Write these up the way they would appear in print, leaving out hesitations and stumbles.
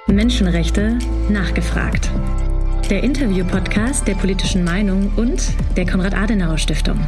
Menschenrechte nachgefragt. Der Interview-Podcast der Politischen Meinung und der Konrad-Adenauer-Stiftung.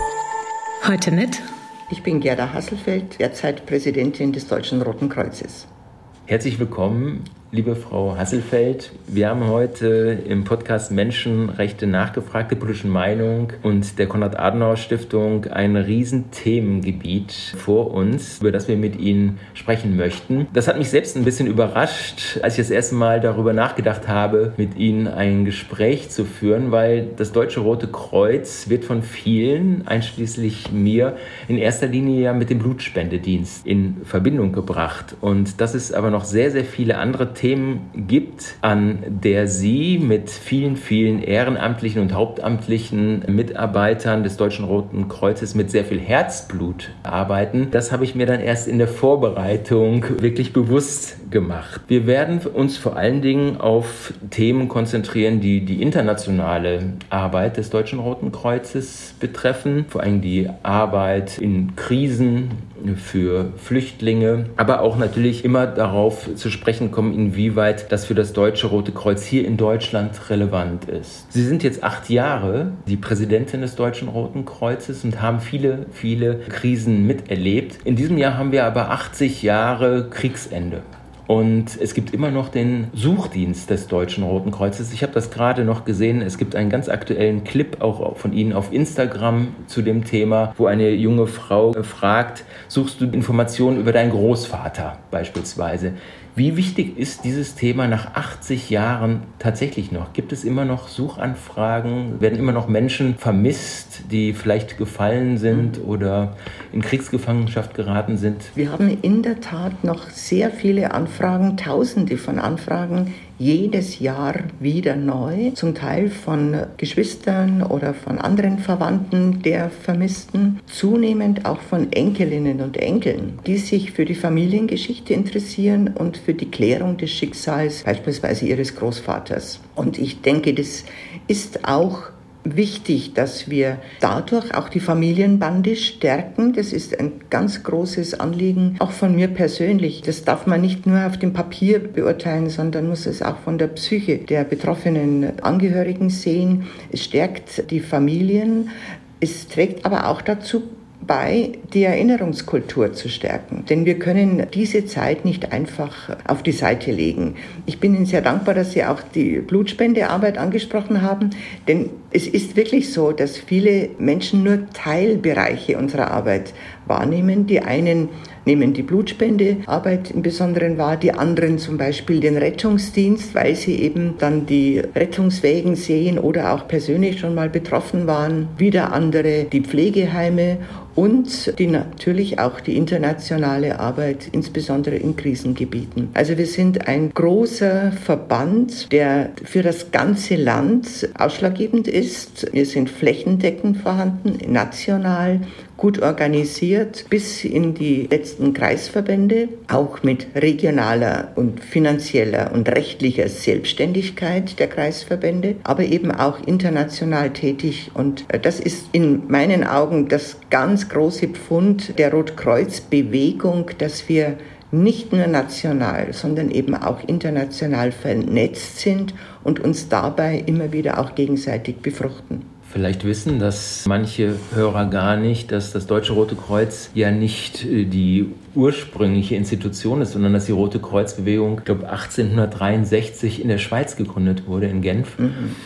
Heute mit... Ich bin Gerda Hasselfeld, derzeit Präsidentin des Deutschen Roten Kreuzes. Herzlich willkommen, liebe Frau Hasselfeld. Wir haben heute im Podcast Menschenrechte nachgefragt, der Politischen Meinung und der Konrad-Adenauer-Stiftung ein Riesenthemengebiet vor uns, über das wir mit Ihnen sprechen möchten. Das hat mich selbst ein bisschen überrascht, als ich das erste Mal darüber nachgedacht habe, mit Ihnen ein Gespräch zu führen, weil das Deutsche Rote Kreuz wird von vielen, einschließlich mir, in erster Linie ja mit dem Blutspendedienst in Verbindung gebracht. Und dass es aber noch sehr, sehr viele andere Themen gibt, an der Sie mit vielen, vielen ehrenamtlichen und hauptamtlichen Mitarbeitern des Deutschen Roten Kreuzes mit sehr viel Herzblut arbeiten. Das habe ich mir dann erst in der Vorbereitung wirklich bewusst gemacht. Wir werden uns vor allen Dingen auf Themen konzentrieren, die die internationale Arbeit des Deutschen Roten Kreuzes betreffen, vor allem die Arbeit in Krisen für Flüchtlinge, aber auch natürlich immer darauf zu sprechen kommen, inwieweit das für das Deutsche Rote Kreuz hier in Deutschland relevant ist. Sie sind jetzt 8 Jahre die Präsidentin des Deutschen Roten Kreuzes und haben viele, viele Krisen miterlebt. In diesem Jahr haben wir aber 80 Jahre Kriegsende. Und es gibt immer noch den Suchdienst des Deutschen Roten Kreuzes. Ich habe das gerade noch gesehen. Es gibt einen ganz aktuellen Clip auch von Ihnen auf Instagram zu dem Thema, wo eine junge Frau fragt, suchst du Informationen über deinen Großvater beispielsweise? Wie wichtig ist dieses Thema nach 80 Jahren tatsächlich noch? Gibt es immer noch Suchanfragen? Werden immer noch Menschen vermisst, die vielleicht gefallen sind oder in Kriegsgefangenschaft geraten sind? Wir haben in der Tat noch sehr viele Anfragen, Tausende von Anfragen, jedes Jahr wieder neu, zum Teil von Geschwistern oder von anderen Verwandten der Vermissten, zunehmend auch von Enkelinnen und Enkeln, die sich für die Familiengeschichte interessieren und für die Klärung des Schicksals beispielsweise ihres Großvaters. Und ich denke, das ist auch wichtig, dass wir dadurch auch die Familienbande stärken. Das ist ein ganz großes Anliegen, auch von mir persönlich. Das darf man nicht nur auf dem Papier beurteilen, sondern muss es auch von der Psyche der betroffenen Angehörigen sehen. Es stärkt die Familien. Es trägt aber auch dazu bei, die Erinnerungskultur zu stärken. Denn wir können diese Zeit nicht einfach auf die Seite legen. Ich bin Ihnen sehr dankbar, dass Sie auch die Blutspendearbeit angesprochen haben, denn es ist wirklich so, dass viele Menschen nur Teilbereiche unserer Arbeit wahrnehmen. Die einen nehmen die Blutspendearbeit im Besonderen wahr, die anderen zum Beispiel den Rettungsdienst, weil sie eben dann die Rettungswägen sehen oder auch persönlich schon mal betroffen waren. Wieder andere die Pflegeheime und natürlich auch die internationale Arbeit, insbesondere in Krisengebieten. Also wir sind ein großer Verband, der für das ganze Land ausschlaggebend ist. Wir sind flächendeckend vorhanden, national, gut organisiert, bis in die letzten Kreisverbände, auch mit regionaler und finanzieller und rechtlicher Selbstständigkeit der Kreisverbände, aber eben auch international tätig. Und das ist in meinen Augen das ganz große Pfund der Rotkreuz-Bewegung, dass wir nicht nur national, sondern eben auch international vernetzt sind und uns dabei immer wieder auch gegenseitig befruchten. Vielleicht wissen das manche Hörer gar nicht, dass das Deutsche Rote Kreuz ja nicht die ursprüngliche Institution ist, sondern dass die Rote Kreuz-Bewegung, ich glaube, 1863 in der Schweiz gegründet wurde, in Genf.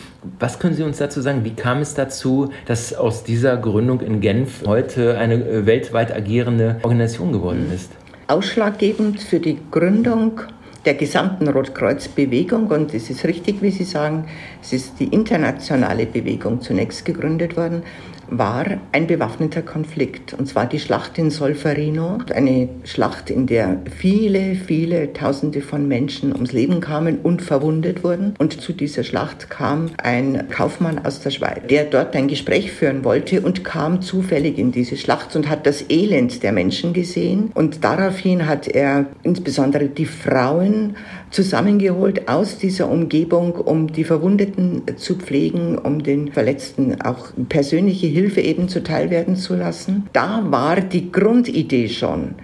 Was können Sie uns dazu sagen? Wie kam es dazu, dass aus dieser Gründung in Genf heute eine weltweit agierende Organisation geworden ist? Ausschlaggebend für die Gründung der gesamten Rotkreuz-Bewegung, und es ist richtig, wie Sie sagen, es ist die internationale Bewegung zunächst gegründet worden, war ein bewaffneter Konflikt, und zwar die Schlacht in Solferino, eine Schlacht, in der viele, viele Tausende von Menschen ums Leben kamen und verwundet wurden. Und zu dieser Schlacht kam ein Kaufmann aus der Schweiz, der dort ein Gespräch führen wollte und kam zufällig in diese Schlacht und hat das Elend der Menschen gesehen. Und daraufhin hat er insbesondere die Frauen zusammengeholt aus dieser Umgebung, um die Verwundeten zu pflegen, um den Verletzten auch persönliche Hilfe eben zuteil werden zu lassen. Da war die Grundidee schon,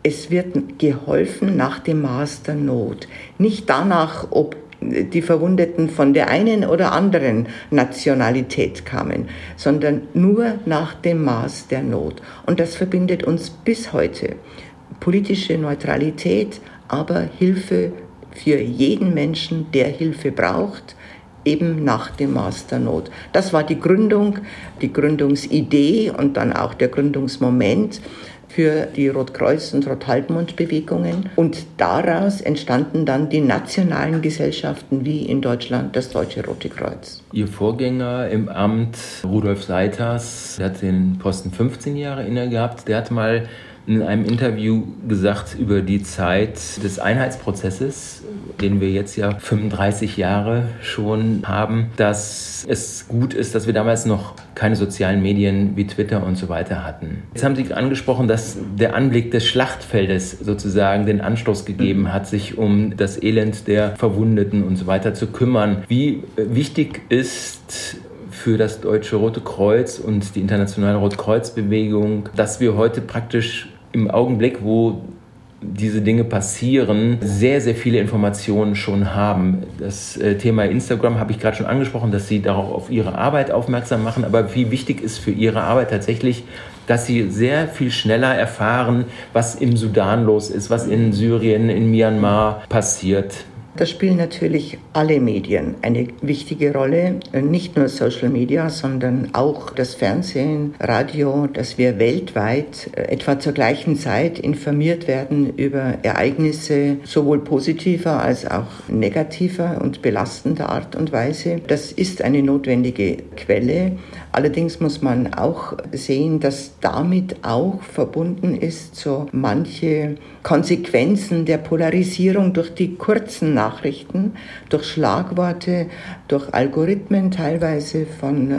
Es wird geholfen nach dem Maß der Not. Nicht danach, ob die Verwundeten von der einen oder anderen Nationalität kamen, sondern nur nach dem Maß der Not. Und das verbindet uns bis heute. Politische Neutralität, aber Hilfe für jeden Menschen, der Hilfe braucht, eben nach dem Maß der Not. Das war die Gründung, die Gründungsidee und dann auch der Gründungsmoment für die Rotkreuz- und Rothalbmond-Bewegungen. Und daraus entstanden dann die nationalen Gesellschaften wie in Deutschland das Deutsche Rote Kreuz. Ihr Vorgänger im Amt, Rudolf Seiters, der hat den Posten 15 Jahre inne gehabt. Der hat mal in einem Interview gesagt über die Zeit des Einheitsprozesses, den wir jetzt ja 35 Jahre schon haben, dass es gut ist, dass wir damals noch keine sozialen Medien wie Twitter und so weiter hatten. Jetzt haben Sie angesprochen, dass der Anblick des Schlachtfeldes sozusagen den Anstoß gegeben hat, sich um das Elend der Verwundeten und so weiter zu kümmern. Wie wichtig ist für das Deutsche Rote Kreuz und die internationale Rotkreuzbewegung, dass wir heute praktisch im Augenblick, wo diese Dinge passieren, sehr, sehr viele Informationen schon haben. Das Thema Instagram habe ich gerade schon angesprochen, dass Sie darauf auf Ihre Arbeit aufmerksam machen. Aber wie wichtig ist für Ihre Arbeit tatsächlich, dass Sie sehr viel schneller erfahren, was im Sudan los ist, was in Syrien, in Myanmar passiert? Da spielen natürlich alle Medien eine wichtige Rolle, nicht nur Social Media, sondern auch das Fernsehen, Radio, dass wir weltweit etwa zur gleichen Zeit informiert werden über Ereignisse sowohl positiver als auch negativer und belastender Art und Weise. Das ist eine notwendige Quelle. Allerdings muss man auch sehen, dass damit auch verbunden ist so manche Konsequenzen der Polarisierung durch die kurzen Nachrichten, durch Schlagworte, durch Algorithmen teilweise von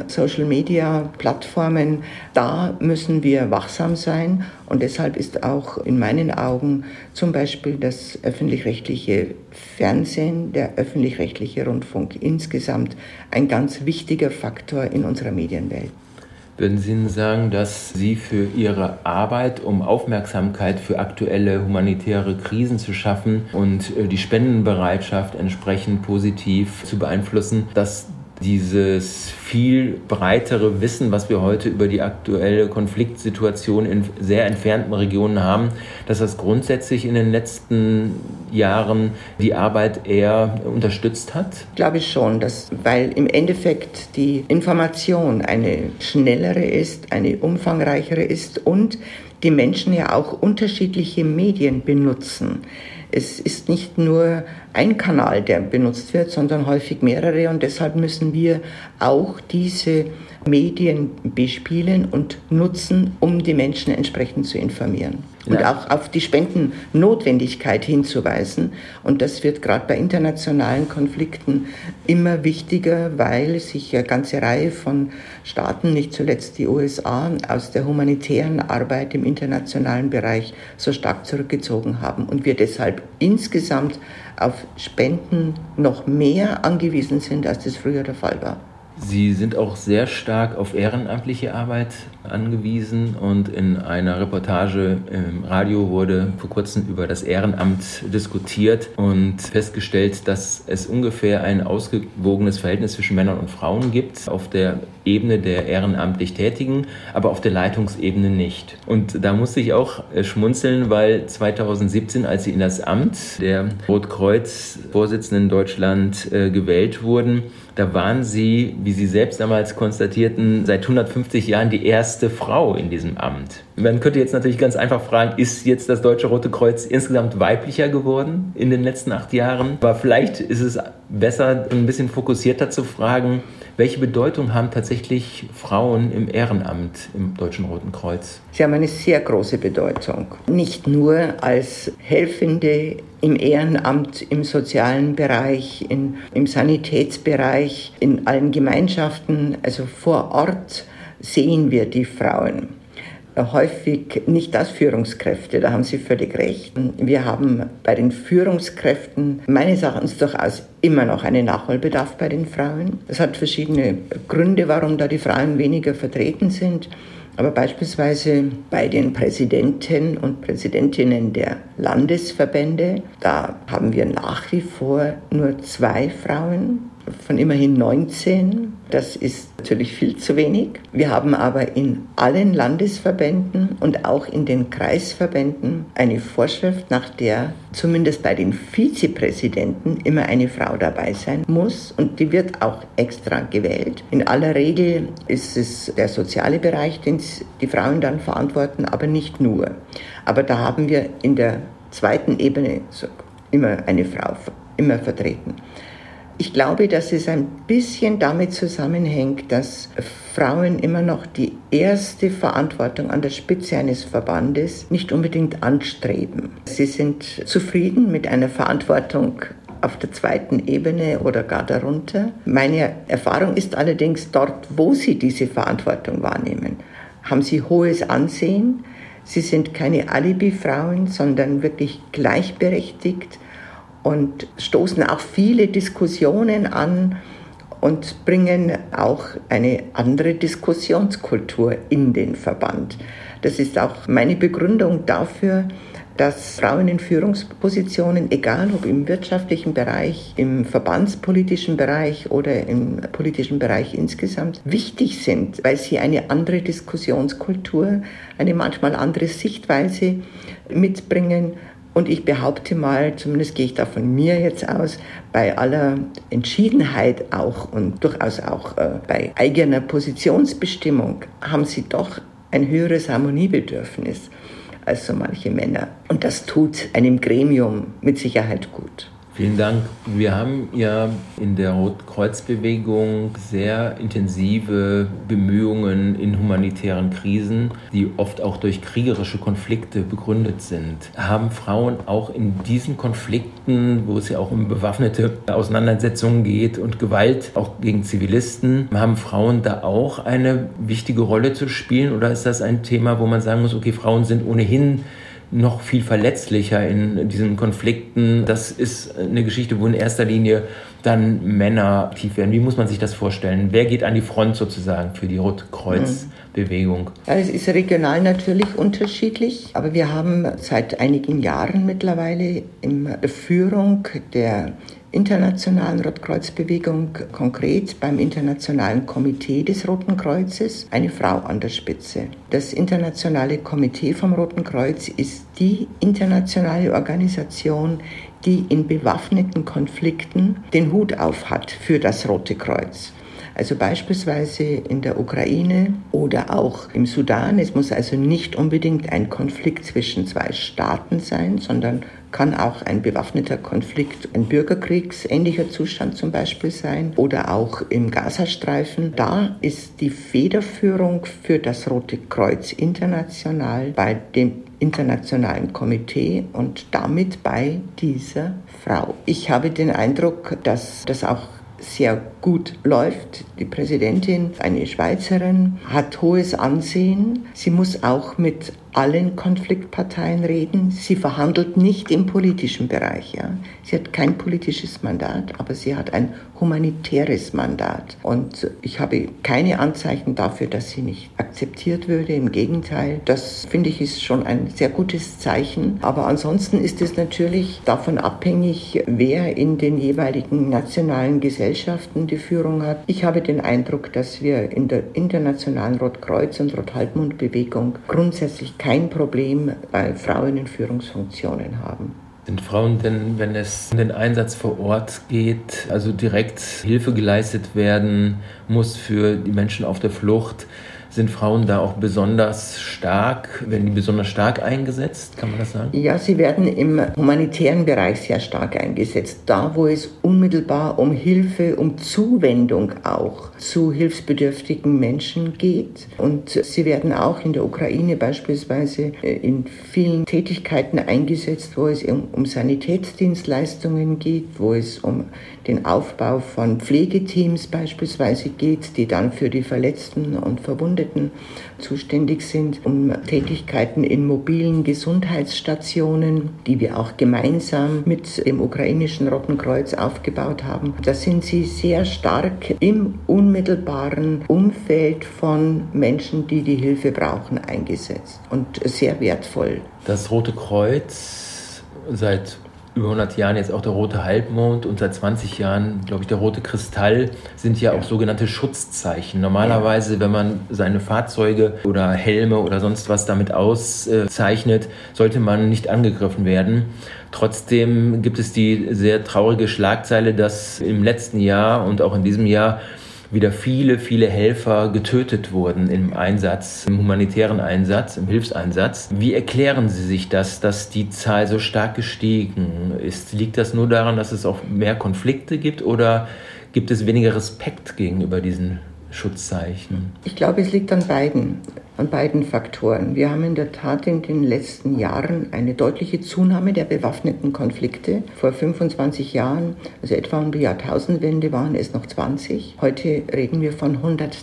Social-Media-Plattformen. Da müssen wir wachsam sein und deshalb ist auch in meinen Augen zum Beispiel das öffentlich-rechtliche Fernsehen, der öffentlich-rechtliche Rundfunk insgesamt ein ganz wichtiger Faktor in unserer Medienwelt. Würden Sie sagen, dass Sie für Ihre Arbeit, um Aufmerksamkeit für aktuelle humanitäre Krisen zu schaffen und die Spendenbereitschaft entsprechend positiv zu beeinflussen, dass dieses viel breitere Wissen, was wir heute über die aktuelle Konfliktsituation in sehr entfernten Regionen haben, dass das grundsätzlich in den letzten Jahren die Arbeit eher unterstützt hat? Glaube ich schon, weil im Endeffekt die Information eine schnellere ist, eine umfangreichere ist und die Menschen ja auch unterschiedliche Medien benutzen. Es ist nicht nur ein Kanal, der benutzt wird, sondern häufig mehrere und deshalb müssen wir auch diese Medien bespielen und nutzen, um die Menschen entsprechend zu informieren. Und auch auf die Spendennotwendigkeit hinzuweisen. Und das wird gerade bei internationalen Konflikten immer wichtiger, weil sich eine ganze Reihe von Staaten, nicht zuletzt die USA, aus der humanitären Arbeit im internationalen Bereich so stark zurückgezogen haben. Und wir deshalb insgesamt auf Spenden noch mehr angewiesen sind, als das früher der Fall war. Sie sind auch sehr stark auf ehrenamtliche Arbeit angewiesen und in einer Reportage im Radio wurde vor kurzem über das Ehrenamt diskutiert und festgestellt, dass es ungefähr ein ausgewogenes Verhältnis zwischen Männern und Frauen gibt auf der Ebene der ehrenamtlich Tätigen, aber auf der Leitungsebene nicht. Und da musste ich auch schmunzeln, weil 2017, als Sie in das Amt der Rotkreuz-Vorsitzenden in Deutschland gewählt wurden, da waren Sie, wie Sie selbst damals konstatierten, seit 150 Jahren die erste Frau in diesem Amt. Man könnte jetzt natürlich ganz einfach fragen, ist jetzt das Deutsche Rote Kreuz insgesamt weiblicher geworden in den letzten 8 Jahren? Aber vielleicht ist es besser, ein bisschen fokussierter zu fragen, welche Bedeutung haben tatsächlich Frauen im Ehrenamt im Deutschen Roten Kreuz? Sie haben eine sehr große Bedeutung. Nicht nur als Helfende im Ehrenamt, im sozialen Bereich, im Sanitätsbereich, in allen Gemeinschaften, also vor Ort sehen wir die Frauen. Häufig nicht als Führungskräfte, da haben Sie völlig recht. Wir haben bei den Führungskräften meines Erachtens durchaus immer noch einen Nachholbedarf bei den Frauen. Das hat verschiedene Gründe, warum da die Frauen weniger vertreten sind. Aber beispielsweise bei den Präsidenten und Präsidentinnen der Landesverbände, da haben wir nach wie vor nur 2 Frauen von immerhin 19. Das ist natürlich viel zu wenig. Wir haben aber in allen Landesverbänden und auch in den Kreisverbänden eine Vorschrift, nach der zumindest bei den Vizepräsidenten immer eine Frau dabei sein muss. Und die wird auch extra gewählt. In aller Regel ist es der soziale Bereich, den die Frauen dann verantworten, aber nicht nur. Aber da haben wir in der zweiten Ebene immer eine Frau immer vertreten. Ich glaube, dass es ein bisschen damit zusammenhängt, dass Frauen immer noch die erste Verantwortung an der Spitze eines Verbandes nicht unbedingt anstreben. Sie sind zufrieden mit einer Verantwortung auf der zweiten Ebene oder gar darunter. Meine Erfahrung ist allerdings, dort, wo sie diese Verantwortung wahrnehmen, haben sie hohes Ansehen. Sie sind keine Alibi-Frauen, sondern wirklich gleichberechtigt und stoßen auch viele Diskussionen an und bringen auch eine andere Diskussionskultur in den Verband. Das ist auch meine Begründung dafür, dass Frauen in Führungspositionen, egal ob im wirtschaftlichen Bereich, im verbandspolitischen Bereich oder im politischen Bereich insgesamt, wichtig sind, weil sie eine andere Diskussionskultur, eine manchmal andere Sichtweise mitbringen. Und ich behaupte mal, zumindest gehe ich da von mir jetzt aus, bei aller Entschiedenheit auch und durchaus auch bei eigener Positionsbestimmung haben sie doch ein höheres Harmoniebedürfnis als so manche Männer. Und das tut einem Gremium mit Sicherheit gut. Vielen Dank. Wir haben ja in der Rotkreuzbewegung sehr intensive Bemühungen in humanitären Krisen, die oft auch durch kriegerische Konflikte begründet sind. Haben Frauen auch in diesen Konflikten, wo es ja auch um bewaffnete Auseinandersetzungen geht und Gewalt auch gegen Zivilisten, haben Frauen da auch eine wichtige Rolle zu spielen? Oder ist das ein Thema, wo man sagen muss, okay, Frauen sind ohnehin noch viel verletzlicher in diesen Konflikten? Das ist eine Geschichte, wo in erster Linie dann Männer aktiv werden. Wie muss man sich das vorstellen? Wer geht an die Front sozusagen für die Rotkreuzbewegung? Ja, es ist regional natürlich unterschiedlich, aber wir haben seit einigen Jahren mittlerweile in der Führung der internationalen Rotkreuzbewegung, konkret beim Internationalen Komitee des Roten Kreuzes, eine Frau an der Spitze. Das Internationale Komitee vom Roten Kreuz ist die internationale Organisation, die in bewaffneten Konflikten den Hut auf hat für das Rote Kreuz. Also beispielsweise in der Ukraine oder auch im Sudan. Es muss also nicht unbedingt ein Konflikt zwischen 2 Staaten sein, sondern kann auch ein bewaffneter Konflikt, ein bürgerkriegsähnlicher Zustand zum Beispiel sein oder auch im Gazastreifen. Da ist die Federführung für das Rote Kreuz international bei dem Internationalen Komitee und damit bei dieser Frau. Ich habe den Eindruck, dass das auch sehr gut läuft. Die Präsidentin, eine Schweizerin, hat hohes Ansehen. Sie muss auch mit allen Konfliktparteien reden. Sie verhandelt nicht im politischen Bereich. Ja. Sie hat kein politisches Mandat, aber sie hat ein humanitäres Mandat. Und ich habe keine Anzeichen dafür, dass sie nicht akzeptiert würde. Im Gegenteil, das finde ich ist schon ein sehr gutes Zeichen. Aber ansonsten ist es natürlich davon abhängig, wer in den jeweiligen nationalen Gesellschaften die Führung hat. Ich habe den Eindruck, dass wir in der internationalen Rotkreuz- und Rothalbmond-Bewegung grundsätzlich kein Problem bei Frauen in Führungsfunktionen haben. Sind Frauen denn, wenn es um den Einsatz vor Ort geht, also direkt Hilfe geleistet werden muss für die Menschen auf der Flucht, sind Frauen da auch besonders stark, werden die besonders stark eingesetzt, kann man das sagen? Ja, sie werden im humanitären Bereich sehr stark eingesetzt. Da, wo es unmittelbar um Hilfe, um Zuwendung auch zu hilfsbedürftigen Menschen geht. Und sie werden auch in der Ukraine beispielsweise in vielen Tätigkeiten eingesetzt, wo es um Sanitätsdienstleistungen geht, wo es um den Aufbau von Pflegeteams beispielsweise geht, die dann für die Verletzten und Verwundeten Geflüchteten zuständig sind, um Tätigkeiten in mobilen Gesundheitsstationen, die wir auch gemeinsam mit dem ukrainischen Roten Kreuz aufgebaut haben. Da sind sie sehr stark im unmittelbaren Umfeld von Menschen, die die Hilfe brauchen, eingesetzt und sehr wertvoll. Das Rote Kreuz, seit über 100 Jahren jetzt auch der Rote Halbmond und seit 20 Jahren, glaube ich, der Rote Kristall, sind ja auch sogenannte Schutzzeichen. Normalerweise, wenn man seine Fahrzeuge oder Helme oder sonst was damit auszeichnet, sollte man nicht angegriffen werden. Trotzdem gibt es die sehr traurige Schlagzeile, dass im letzten Jahr und auch in diesem Jahr wieder viele, viele Helfer getötet wurden im Einsatz, im humanitären Einsatz, im Hilfseinsatz. Wie erklären Sie sich das, dass die Zahl so stark gestiegen ist? Liegt das nur daran, dass es auch mehr Konflikte gibt oder gibt es weniger Respekt gegenüber diesen Schutzzeichen? Ich glaube, es liegt an beiden Faktoren. Wir haben in der Tat in den letzten Jahren eine deutliche Zunahme der bewaffneten Konflikte. Vor 25 Jahren, also etwa um die Jahrtausendwende, waren es noch 20. Heute reden wir von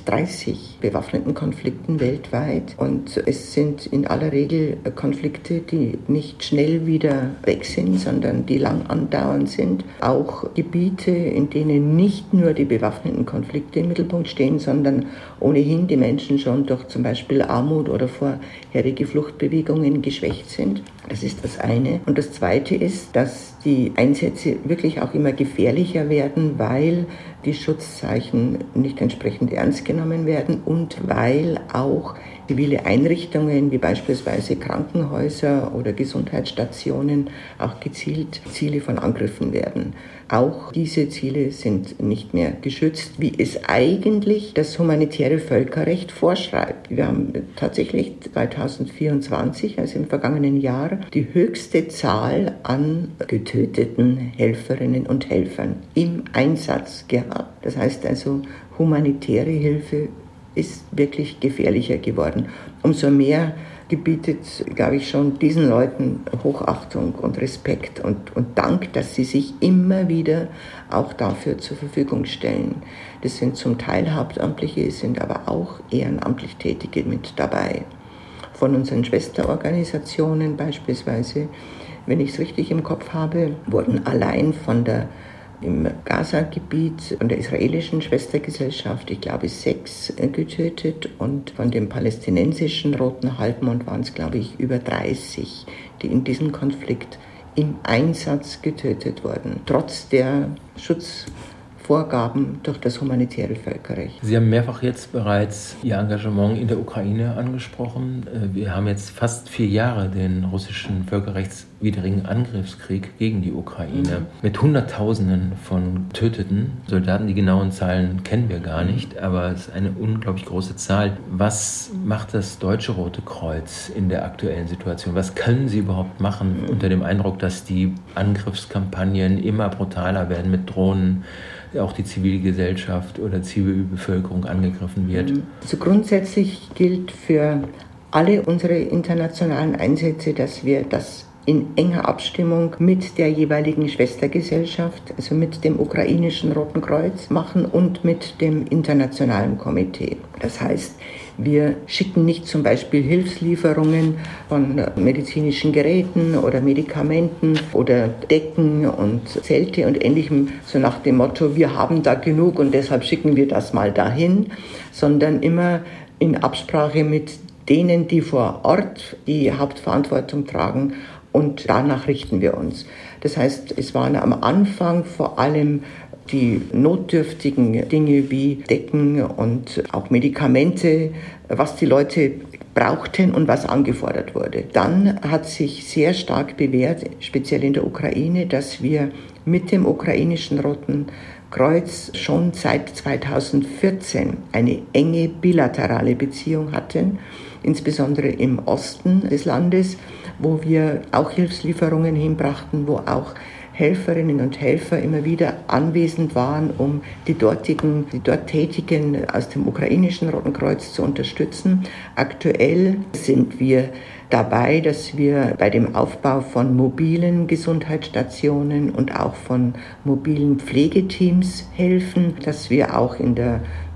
130 bewaffneten Konflikten weltweit. Und es sind in aller Regel Konflikte, die nicht schnell wieder weg sind, sondern die lang andauernd sind. Auch Gebiete, in denen nicht nur die bewaffneten Konflikte im Mittelpunkt stehen, sondern ohnehin die Menschen schon durch zum Beispiel Armut oder vorherige Fluchtbewegungen geschwächt sind. Das ist das eine. Und das zweite ist, dass die Einsätze wirklich auch immer gefährlicher werden, weil die Schutzzeichen nicht entsprechend ernst genommen werden und weil auch zivile Einrichtungen wie beispielsweise Krankenhäuser oder Gesundheitsstationen auch gezielt Ziele von Angriffen werden. Auch diese Ziele sind nicht mehr geschützt, wie es eigentlich das humanitäre Völkerrecht vorschreibt. Wir haben tatsächlich 2024, also im vergangenen Jahr, die höchste Zahl an getöteten Helferinnen und Helfern im Einsatz gehabt. Das heißt also, humanitäre Hilfe ist wirklich gefährlicher geworden. Umso mehr gebietet, glaube ich, schon diesen Leuten Hochachtung und Respekt und Dank, dass sie sich immer wieder auch dafür zur Verfügung stellen. Das sind zum Teil Hauptamtliche, sind aber auch ehrenamtlich Tätige mit dabei. Von unseren Schwesterorganisationen beispielsweise, wenn ich es richtig im Kopf habe, wurden allein im Gaza-Gebiet von der israelischen Schwestergesellschaft, ich glaube, 6 getötet und von dem palästinensischen Roten Halbmond waren es, glaube ich, über 30, die in diesem Konflikt im Einsatz getötet wurden, trotz der Schutzvorgaben durch das humanitäre Völkerrecht. Sie haben mehrfach jetzt bereits Ihr Engagement in der Ukraine angesprochen. Wir haben jetzt fast 4 Jahre den russischen völkerrechtswidrigen Angriffskrieg gegen die Ukraine mit Hunderttausenden von getöteten Soldaten. Die genauen Zahlen kennen wir gar nicht, aber es ist eine unglaublich große Zahl. Was macht das Deutsche Rote Kreuz in der aktuellen Situation? Was können Sie überhaupt machen unter dem Eindruck, dass die Angriffskampagnen immer brutaler werden mit Drohnen, auch die Zivilgesellschaft oder Zivilbevölkerung angegriffen wird? Also grundsätzlich gilt für alle unsere internationalen Einsätze, dass wir das in enger Abstimmung mit der jeweiligen Schwestergesellschaft, also mit dem ukrainischen Roten Kreuz machen und mit dem internationalen Komitee. Das heißt, wir schicken nicht zum Beispiel Hilfslieferungen von medizinischen Geräten oder Medikamenten oder Decken und Zelte und Ähnlichem, so nach dem Motto, wir haben da genug und deshalb schicken wir das mal dahin, sondern immer in Absprache mit denen, die vor Ort die Hauptverantwortung tragen, und danach richten wir uns. Das heißt, es waren am Anfang vor allem die notdürftigen Dinge wie Decken und auch Medikamente, was die Leute brauchten und was angefordert wurde. Dann hat sich sehr stark bewährt, speziell in der Ukraine, dass wir mit dem ukrainischen Roten Kreuz schon seit 2014 eine enge bilaterale Beziehung hatten, insbesondere im Osten des Landes, wo wir auch Hilfslieferungen hinbrachten, wo auch Helferinnen und Helfer immer wieder anwesend waren, um die dort Tätigen aus dem ukrainischen Roten Kreuz zu unterstützen. Aktuell sind wir dabei, dass wir bei dem Aufbau von mobilen Gesundheitsstationen und auch von mobilen Pflegeteams helfen, dass wir auch in der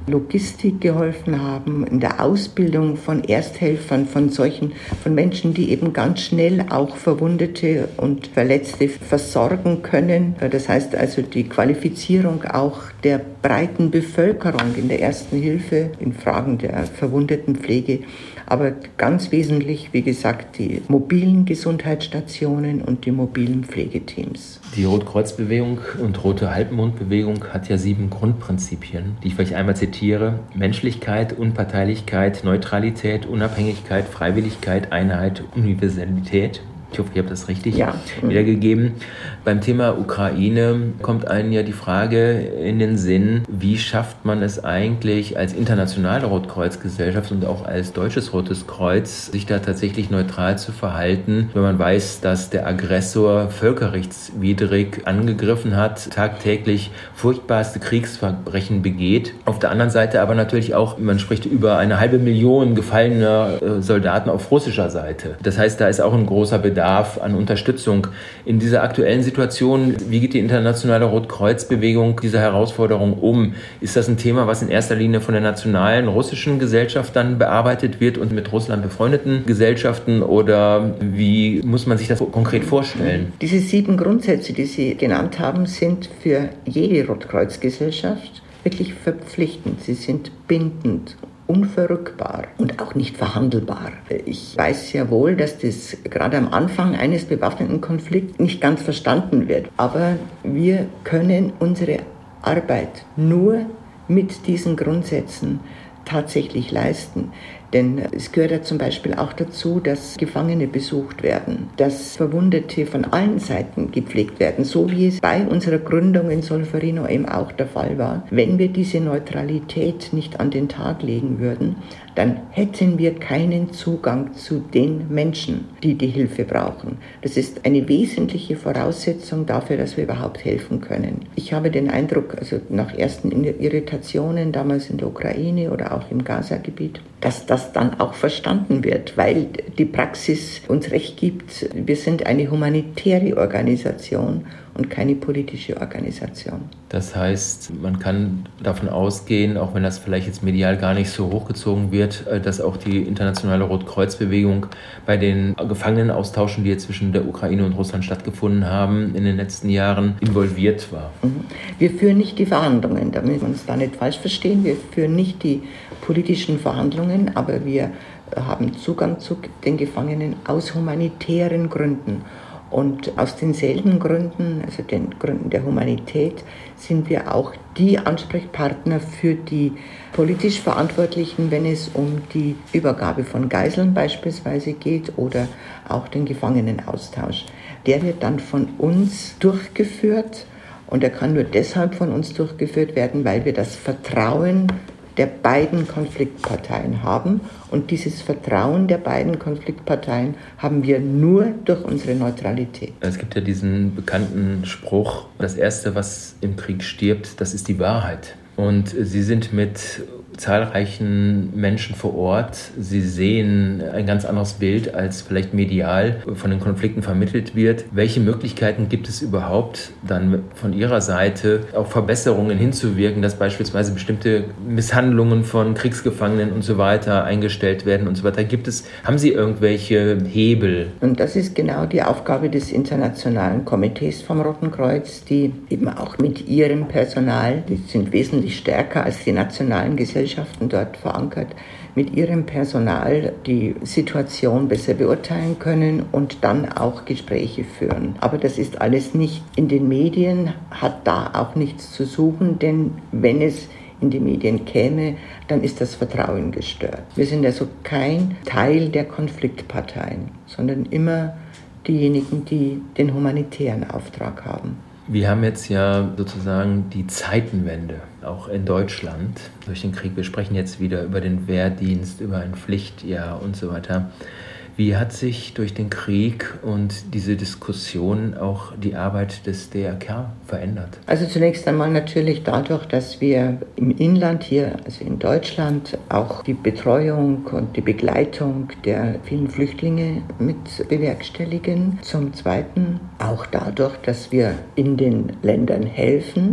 Logistik geholfen haben, in der Ausbildung von Ersthelfern, von Menschen, die eben ganz schnell auch Verwundete und Verletzte versorgen können. Das heißt also die Qualifizierung auch der breiten Bevölkerung in der Ersten Hilfe, in Fragen der Verwundetenpflege. Aber ganz wesentlich, wie gesagt, die mobilen Gesundheitsstationen und die mobilen Pflegeteams. Die Rotkreuzbewegung und Rote Halbmondbewegung hat ja 7 Grundprinzipien, die ich vielleicht einmal zitiere. Menschlichkeit, Unparteilichkeit, Neutralität, Unabhängigkeit, Freiwilligkeit, Einheit, Universalität. Ich hoffe, ich habe das richtig wiedergegeben. Beim Thema Ukraine kommt einem ja die Frage in den Sinn, wie schafft man es eigentlich als internationale Rotkreuzgesellschaft und auch als Deutsches Rotes Kreuz, sich da tatsächlich neutral zu verhalten, wenn man weiß, dass der Aggressor völkerrechtswidrig angegriffen hat, tagtäglich furchtbarste Kriegsverbrechen begeht. Auf der anderen Seite aber natürlich auch, man spricht über eine 500.000 gefallener Soldaten auf russischer Seite. Das heißt, da ist auch ein großer Bedarf an Unterstützung. In dieser aktuellen Situation, wie geht die internationale Rotkreuzbewegung dieser Herausforderung um? Ist das ein Thema, was in erster Linie von der nationalen russischen Gesellschaft dann bearbeitet wird und mit Russland befreundeten Gesellschaften, oder wie muss man sich das konkret vorstellen? Diese 7 Grundsätze, die Sie genannt haben, sind für jede Rotkreuzgesellschaft wirklich verpflichtend. Sie sind bindend, unverrückbar und auch nicht verhandelbar. Ich weiß sehr wohl, dass das gerade am Anfang eines bewaffneten Konflikts nicht ganz verstanden wird. Aber wir können unsere Arbeit nur mit diesen Grundsätzen tatsächlich leisten. Denn es gehört ja zum Beispiel auch dazu, dass Gefangene besucht werden, dass Verwundete von allen Seiten gepflegt werden, so wie es bei unserer Gründung in Solferino eben auch der Fall war. Wenn wir diese Neutralität nicht an den Tag legen würden, dann hätten wir keinen Zugang zu den Menschen, die die Hilfe brauchen. Das ist eine wesentliche Voraussetzung dafür, dass wir überhaupt helfen können. Ich habe den Eindruck, also nach ersten Irritationen damals in der Ukraine oder auch im Gaza-Gebiet, dass das dann auch verstanden wird, weil die Praxis uns recht gibt. Wir sind eine humanitäre Organisation und keine politische Organisation. Das heißt, man kann davon ausgehen, auch wenn das vielleicht jetzt medial gar nicht so hochgezogen wird, dass auch die internationale Rotkreuzbewegung bei den Gefangenenaustauschen, die jetzt zwischen der Ukraine und Russland stattgefunden haben, in den letzten Jahren involviert war. Wir führen nicht die Verhandlungen, damit wir uns da nicht falsch verstehen. Wir führen nicht die politischen Verhandlungen, aber wir haben Zugang zu den Gefangenen aus humanitären Gründen. Und aus denselben Gründen, also den Gründen der Humanität, sind wir auch die Ansprechpartner für die politisch Verantwortlichen, wenn es um die Übergabe von Geiseln beispielsweise geht oder auch den Gefangenenaustausch. Der wird dann von uns durchgeführt und er kann nur deshalb von uns durchgeführt werden, weil wir das Vertrauen der beiden Konfliktparteien haben. Und dieses Vertrauen der beiden Konfliktparteien haben wir nur durch unsere Neutralität. Es gibt ja diesen bekannten Spruch, das Erste, was im Krieg stirbt, das ist die Wahrheit. Und Sie sind mit zahlreichen Menschen vor Ort. Sie sehen ein ganz anderes Bild, als vielleicht medial von den Konflikten vermittelt wird. Welche Möglichkeiten gibt es überhaupt, dann von Ihrer Seite auf Verbesserungen hinzuwirken, dass beispielsweise bestimmte Misshandlungen von Kriegsgefangenen und so weiter eingestellt werden und so weiter? Haben Sie irgendwelche Hebel? Und das ist genau die Aufgabe des Internationalen Komitees vom Roten Kreuz, die eben auch mit ihrem Personal, die sind wesentlich stärker als die nationalen Gesellschaften dort verankert, mit ihrem Personal die Situation besser beurteilen können und dann auch Gespräche führen. Aber das ist alles nicht in den Medien, hat da auch nichts zu suchen, denn wenn es in die Medien käme, dann ist das Vertrauen gestört. Wir sind also kein Teil der Konfliktparteien, sondern immer diejenigen, die den humanitären Auftrag haben. Wir haben jetzt ja sozusagen die Zeitenwende, auch in Deutschland, durch den Krieg. Wir sprechen jetzt wieder über den Wehrdienst, über ein Pflichtjahr und so weiter. Wie hat sich durch den Krieg und diese Diskussion auch die Arbeit des DRK verändert? Also zunächst einmal natürlich dadurch, dass wir im Inland hier, also in Deutschland, auch die Betreuung und die Begleitung der vielen Flüchtlinge mit bewerkstelligen. Zum Zweiten auch dadurch, dass wir in den Ländern helfen,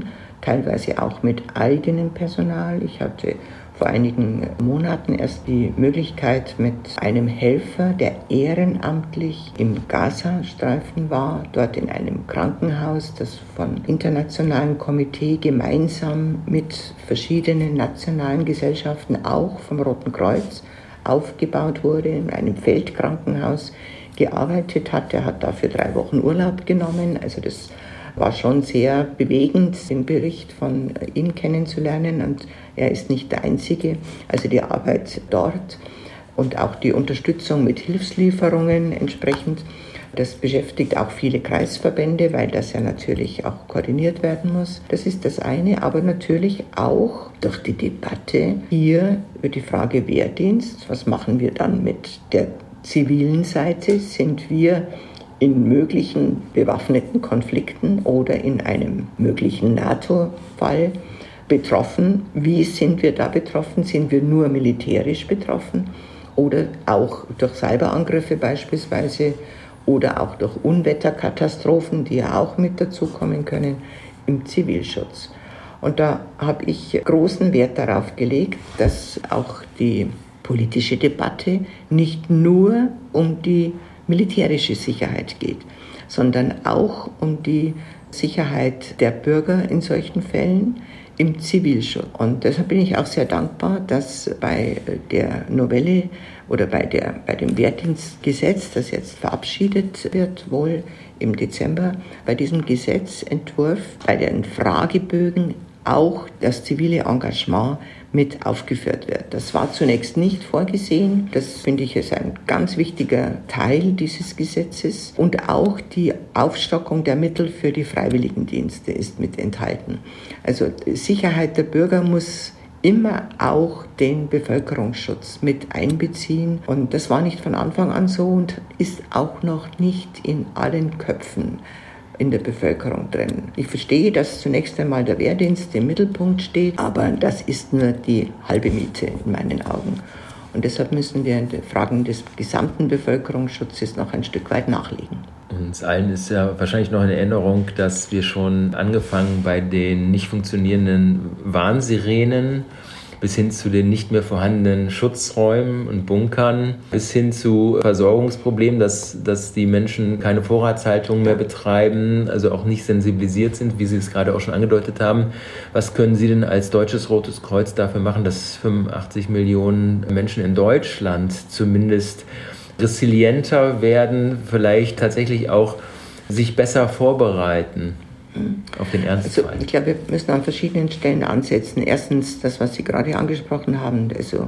teilweise auch mit eigenem Personal. Ich hatte vor einigen Monaten erst die Möglichkeit, mit einem Helfer, der ehrenamtlich im Gazastreifen war, dort in einem Krankenhaus, das von internationalen Komitee gemeinsam mit verschiedenen nationalen Gesellschaften, auch vom Roten Kreuz, aufgebaut wurde, in einem Feldkrankenhaus gearbeitet hat. Er hat dafür 3 Wochen Urlaub genommen. Also das war schon sehr bewegend, den Bericht von ihm kennenzulernen. Und er ist nicht der Einzige. Also die Arbeit dort und auch die Unterstützung mit Hilfslieferungen entsprechend, das beschäftigt auch viele Kreisverbände, weil das ja natürlich auch koordiniert werden muss. Das ist das eine, aber natürlich auch durch die Debatte hier über die Frage Wehrdienst. Was machen wir dann mit der zivilen Seite? Sind wir in möglichen bewaffneten Konflikten oder in einem möglichen NATO-Fall betroffen? Wie sind wir da betroffen? Sind wir nur militärisch betroffen oder auch durch Cyberangriffe beispielsweise oder auch durch Unwetterkatastrophen, die ja auch mit dazukommen können im Zivilschutz? Und da habe ich großen Wert darauf gelegt, dass auch die politische Debatte nicht nur um die militärische Sicherheit geht, sondern auch um die Sicherheit der Bürger in solchen Fällen im Zivilschutz. Und deshalb bin ich auch sehr dankbar, dass bei der Novelle oder bei dem Wehrdienstgesetz, das jetzt verabschiedet wird, wohl im Dezember, bei diesem Gesetzentwurf, bei den Fragebögen auch das zivile Engagement mit aufgeführt wird. Das war zunächst nicht vorgesehen. Das finde ich ist ein ganz wichtiger Teil dieses Gesetzes. Und auch die Aufstockung der Mittel für die Freiwilligendienste ist mit enthalten. Also Sicherheit der Bürger muss immer auch den Bevölkerungsschutz mit einbeziehen. Und das war nicht von Anfang an so und ist auch noch nicht in allen Köpfen in der Bevölkerung drin. Ich verstehe, dass zunächst einmal der Wehrdienst im Mittelpunkt steht, aber das ist nur die halbe Miete in meinen Augen. Und deshalb müssen wir in den Fragen des gesamten Bevölkerungsschutzes noch ein Stück weit nachlegen. Uns allen ist ja wahrscheinlich noch in Erinnerung, dass wir schon angefangen bei den nicht funktionierenden Warnsirenen bis hin zu den nicht mehr vorhandenen Schutzräumen und Bunkern, bis hin zu Versorgungsproblemen, dass die Menschen keine Vorratshaltung mehr betreiben, also auch nicht sensibilisiert sind, wie Sie es gerade auch schon angedeutet haben. Was können Sie denn als Deutsches Rotes Kreuz dafür machen, dass 85 Millionen Menschen in Deutschland zumindest resilienter werden, vielleicht tatsächlich auch sich besser vorbereiten auf den Ernstfall? Also ich glaube, wir müssen an verschiedenen Stellen ansetzen. Erstens das, was Sie gerade angesprochen haben. Also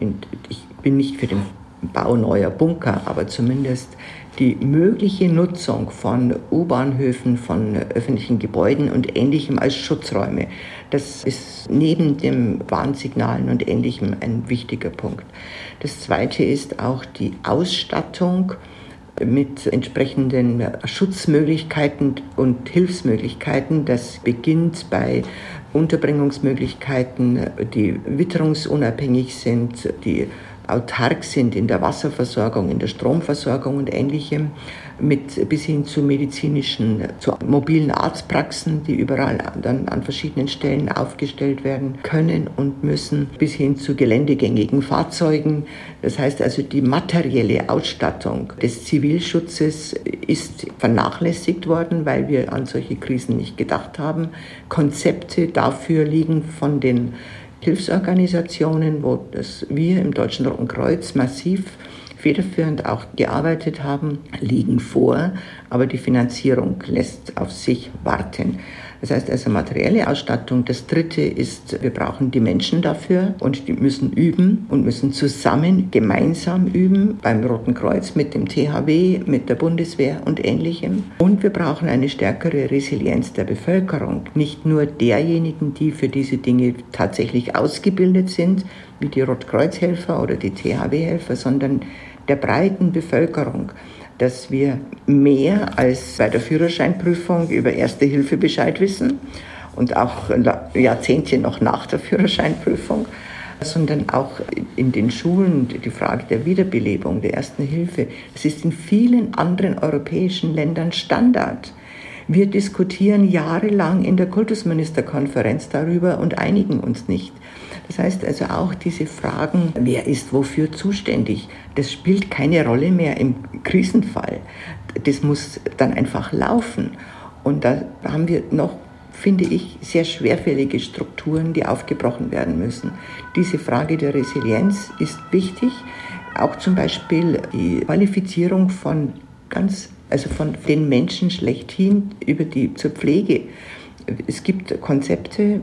ich bin nicht für den Bau neuer Bunker, aber zumindest die mögliche Nutzung von U-Bahnhöfen, von öffentlichen Gebäuden und Ähnlichem als Schutzräume. Das ist neben dem Warnsignalen und Ähnlichem ein wichtiger Punkt. Das Zweite ist auch die Ausstattung mit entsprechenden Schutzmöglichkeiten und Hilfsmöglichkeiten. Das beginnt bei Unterbringungsmöglichkeiten, die witterungsunabhängig sind, die autark sind in der Wasserversorgung, in der Stromversorgung und Ähnlichem, bis hin zu zu mobilen Arztpraxen, die überall dann an verschiedenen Stellen aufgestellt werden können und müssen, bis hin zu geländegängigen Fahrzeugen. Das heißt also, die materielle Ausstattung des Zivilschutzes ist vernachlässigt worden, weil wir an solche Krisen nicht gedacht haben. Konzepte dafür liegen von den Hilfsorganisationen, wo wir im Deutschen Roten Kreuz massiv federführend auch gearbeitet haben, liegen vor, aber die Finanzierung lässt auf sich warten. Das heißt also materielle Ausstattung. Das Dritte ist, wir brauchen die Menschen dafür und die müssen üben und müssen zusammen, gemeinsam üben, beim Roten Kreuz, mit dem THW, mit der Bundeswehr und Ähnlichem. Und wir brauchen eine stärkere Resilienz der Bevölkerung. Nicht nur derjenigen, die für diese Dinge tatsächlich ausgebildet sind, wie die Rotkreuzhelfer oder die THW-Helfer, sondern der breiten Bevölkerung, dass wir mehr als bei der Führerscheinprüfung über Erste Hilfe Bescheid wissen und auch Jahrzehnte noch nach der Führerscheinprüfung, sondern auch in den Schulen die Frage der Wiederbelebung, der Ersten Hilfe. Das ist in vielen anderen europäischen Ländern Standard. Wir diskutieren jahrelang in der Kultusministerkonferenz darüber und einigen uns nicht. Das heißt also auch diese Fragen, wer ist wofür zuständig, das spielt keine Rolle mehr im Krisenfall. Das muss dann einfach laufen. Und da haben wir noch, finde ich, sehr schwerfällige Strukturen, die aufgebrochen werden müssen. Diese Frage der Resilienz ist wichtig. Auch zum Beispiel die Qualifizierung von den Menschen schlechthin zur Pflege. Es gibt Konzepte,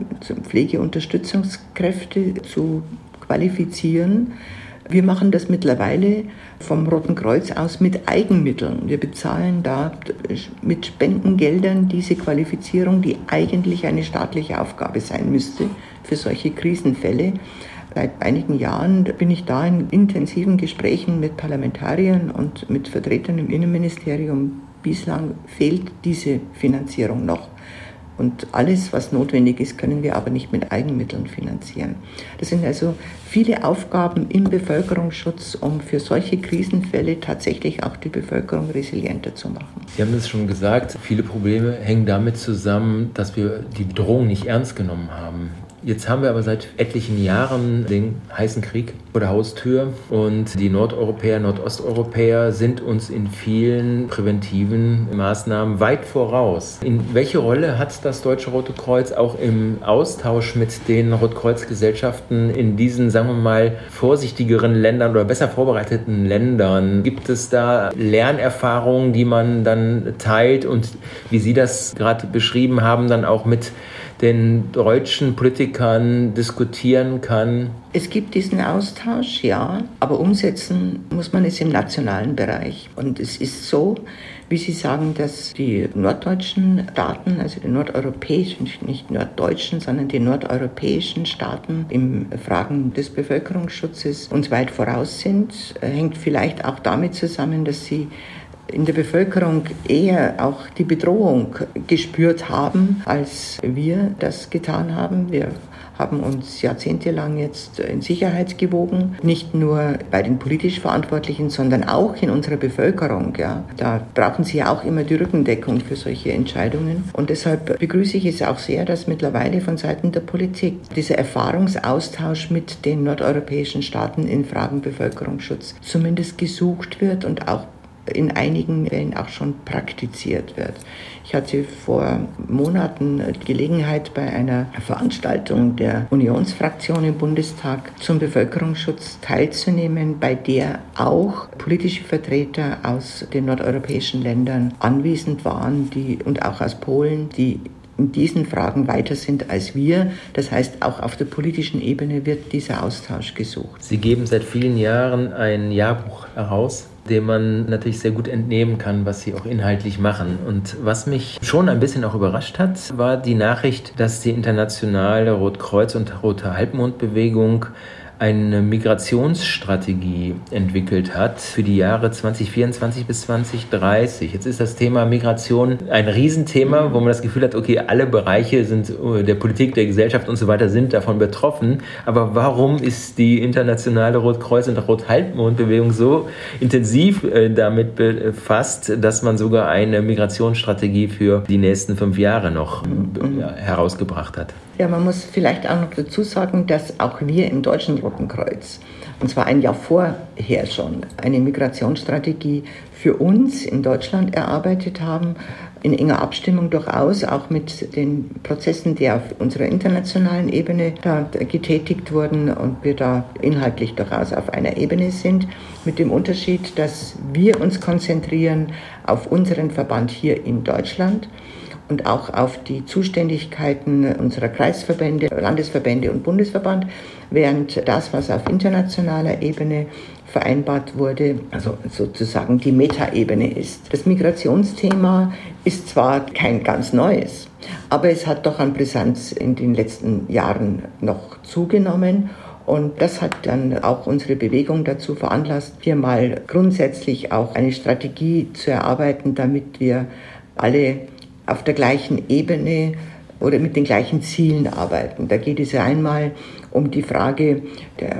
Pflegeunterstützungskräfte zu qualifizieren. Wir machen das mittlerweile vom Roten Kreuz aus mit Eigenmitteln. Wir bezahlen da mit Spendengeldern diese Qualifizierung, die eigentlich eine staatliche Aufgabe sein müsste für solche Krisenfälle. Seit einigen Jahren bin ich da in intensiven Gesprächen mit Parlamentariern und mit Vertretern im Innenministerium. Bislang fehlt diese Finanzierung noch. Und alles, was notwendig ist, können wir aber nicht mit Eigenmitteln finanzieren. Das sind also viele Aufgaben im Bevölkerungsschutz, um für solche Krisenfälle tatsächlich auch die Bevölkerung resilienter zu machen. Sie haben es schon gesagt, viele Probleme hängen damit zusammen, dass wir die Bedrohung nicht ernst genommen haben. Jetzt haben wir aber seit etlichen Jahren den heißen Krieg vor der Haustür und die Nordeuropäer, Nordosteuropäer sind uns in vielen präventiven Maßnahmen weit voraus. In welche Rolle hat das Deutsche Rote Kreuz auch im Austausch mit den Rotkreuzgesellschaften in diesen, sagen wir mal, vorsichtigeren Ländern oder besser vorbereiteten Ländern? Gibt es da Lernerfahrungen, die man dann teilt und wie Sie das gerade beschrieben haben, dann auch mit den deutschen Politikern diskutieren kann? Es gibt diesen Austausch, ja, aber umsetzen muss man es im nationalen Bereich. Und es ist so, wie Sie sagen, dass die norddeutschen Staaten, also die nordeuropäischen, nicht norddeutschen, sondern die nordeuropäischen Staaten in Fragen des Bevölkerungsschutzes uns weit voraus sind, hängt vielleicht auch damit zusammen, dass sie in der Bevölkerung eher auch die Bedrohung gespürt haben, als wir das getan haben. Wir haben uns jahrzehntelang jetzt in Sicherheit gewogen, nicht nur bei den politisch Verantwortlichen, sondern auch in unserer Bevölkerung. Ja. Da brauchen sie ja auch immer die Rückendeckung für solche Entscheidungen. Und deshalb begrüße ich es auch sehr, dass mittlerweile von Seiten der Politik dieser Erfahrungsaustausch mit den nordeuropäischen Staaten in Fragen Bevölkerungsschutz zumindest gesucht wird und auch in einigen Fällen auch schon praktiziert wird. Ich hatte vor Monaten die Gelegenheit, bei einer Veranstaltung der Unionsfraktion im Bundestag zum Bevölkerungsschutz teilzunehmen, bei der auch politische Vertreter aus den nordeuropäischen Ländern anwesend waren, und auch aus Polen, die in diesen Fragen weiter sind als wir. Das heißt, auch auf der politischen Ebene wird dieser Austausch gesucht. Sie geben seit vielen Jahren ein Jahrbuch heraus, dem man natürlich sehr gut entnehmen kann, was Sie auch inhaltlich machen. Und was mich schon ein bisschen auch überrascht hat, war die Nachricht, dass die internationale Rotkreuz- und Rote Halbmondbewegung eine Migrationsstrategie entwickelt hat für die Jahre 2024 bis 2030. Jetzt ist das Thema Migration ein Riesenthema, wo man das Gefühl hat, okay, alle Bereiche sind der Politik, der Gesellschaft und so weiter sind davon betroffen. Aber warum ist die internationale Rotkreuz- und Rothalbmondbewegung so intensiv damit befasst, dass man sogar eine Migrationsstrategie für die nächsten 5 Jahre noch herausgebracht hat? Ja, man muss vielleicht auch noch dazu sagen, dass auch wir im Deutschen Roten Kreuz, und zwar ein Jahr vorher schon, eine Migrationsstrategie für uns in Deutschland erarbeitet haben, in enger Abstimmung durchaus auch mit den Prozessen, die auf unserer internationalen Ebene da getätigt wurden und wir da inhaltlich durchaus auf einer Ebene sind, mit dem Unterschied, dass wir uns konzentrieren auf unseren Verband hier in Deutschland und auch auf die Zuständigkeiten unserer Kreisverbände, Landesverbände und Bundesverband, während das, was auf internationaler Ebene vereinbart wurde, also sozusagen die Metaebene ist. Das Migrationsthema ist zwar kein ganz neues, aber es hat doch an Brisanz in den letzten Jahren noch zugenommen. Und das hat dann auch unsere Bewegung dazu veranlasst, hier mal grundsätzlich auch eine Strategie zu erarbeiten, damit wir alle auf der gleichen Ebene oder mit den gleichen Zielen arbeiten. Da geht es ja einmal um die Frage der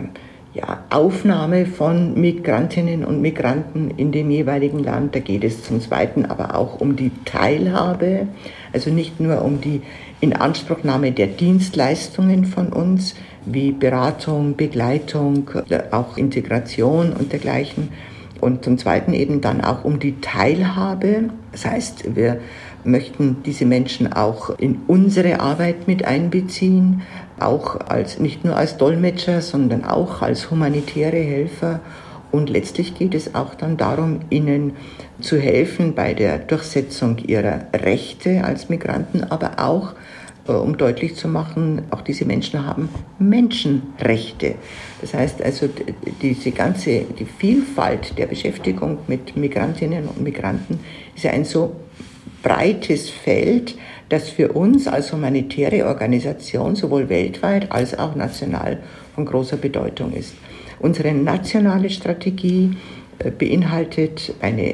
Aufnahme von Migrantinnen und Migranten in dem jeweiligen Land. Da geht es zum Zweiten aber auch um die Teilhabe, also nicht nur um die Inanspruchnahme der Dienstleistungen von uns, wie Beratung, Begleitung, auch Integration und dergleichen. Und zum Zweiten eben dann auch um die Teilhabe. Das heißt, wir möchten diese Menschen auch in unsere Arbeit mit einbeziehen, auch nicht nur als Dolmetscher, sondern auch als humanitäre Helfer. Und letztlich geht es auch dann darum, ihnen zu helfen bei der Durchsetzung ihrer Rechte als Migranten, aber auch um deutlich zu machen, auch diese Menschen haben Menschenrechte. Das heißt also, die Vielfalt der Beschäftigung mit Migrantinnen und Migranten ist ja ein so breites Feld, das für uns als humanitäre Organisation sowohl weltweit als auch national von großer Bedeutung ist. Unsere nationale Strategie beinhaltet eine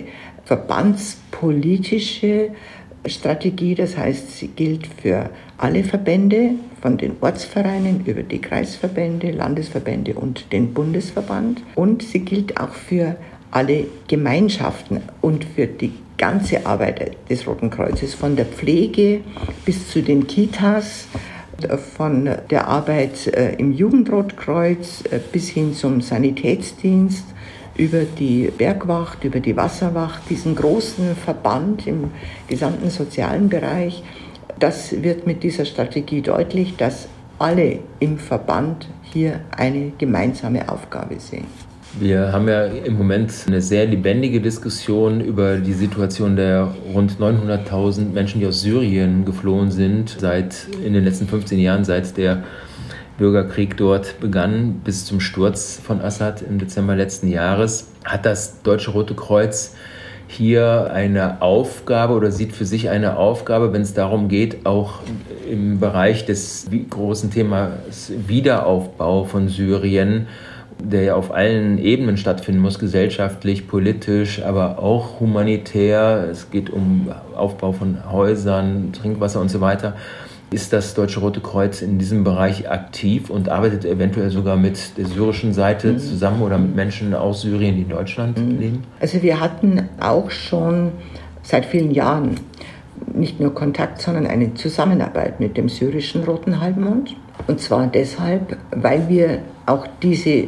verbandspolitische Strategie, das heißt, sie gilt für alle Verbände, von den Ortsvereinen über die Kreisverbände, Landesverbände und den Bundesverband. Und sie gilt auch für alle Gemeinschaften und für die ganze Arbeit des Roten Kreuzes, von der Pflege bis zu den Kitas, von der Arbeit im Jugendrotkreuz bis hin zum Sanitätsdienst, über die Bergwacht, über die Wasserwacht, diesen großen Verband im gesamten sozialen Bereich. Das wird mit dieser Strategie deutlich, dass alle im Verband hier eine gemeinsame Aufgabe sehen. Wir haben ja im Moment eine sehr lebendige Diskussion über die Situation der rund 900.000 Menschen, die aus Syrien geflohen sind, in den letzten 15 Jahren, seit der Bürgerkrieg dort begann, bis zum Sturz von Assad im Dezember letzten Jahres. Hat das Deutsche Rote Kreuz hier eine Aufgabe oder sieht für sich eine Aufgabe, wenn es darum geht, auch im Bereich des großen Themas Wiederaufbau von Syrien, der ja auf allen Ebenen stattfinden muss, gesellschaftlich, politisch, aber auch humanitär. Es geht um Aufbau von Häusern, Trinkwasser und so weiter. Ist das Deutsche Rote Kreuz in diesem Bereich aktiv und arbeitet eventuell sogar mit der syrischen Seite zusammen oder mit Menschen aus Syrien, die in Deutschland leben? Also wir hatten auch schon seit vielen Jahren nicht nur Kontakt, sondern eine Zusammenarbeit mit dem syrischen Roten Halbmond. Und zwar deshalb, weil wir auch diese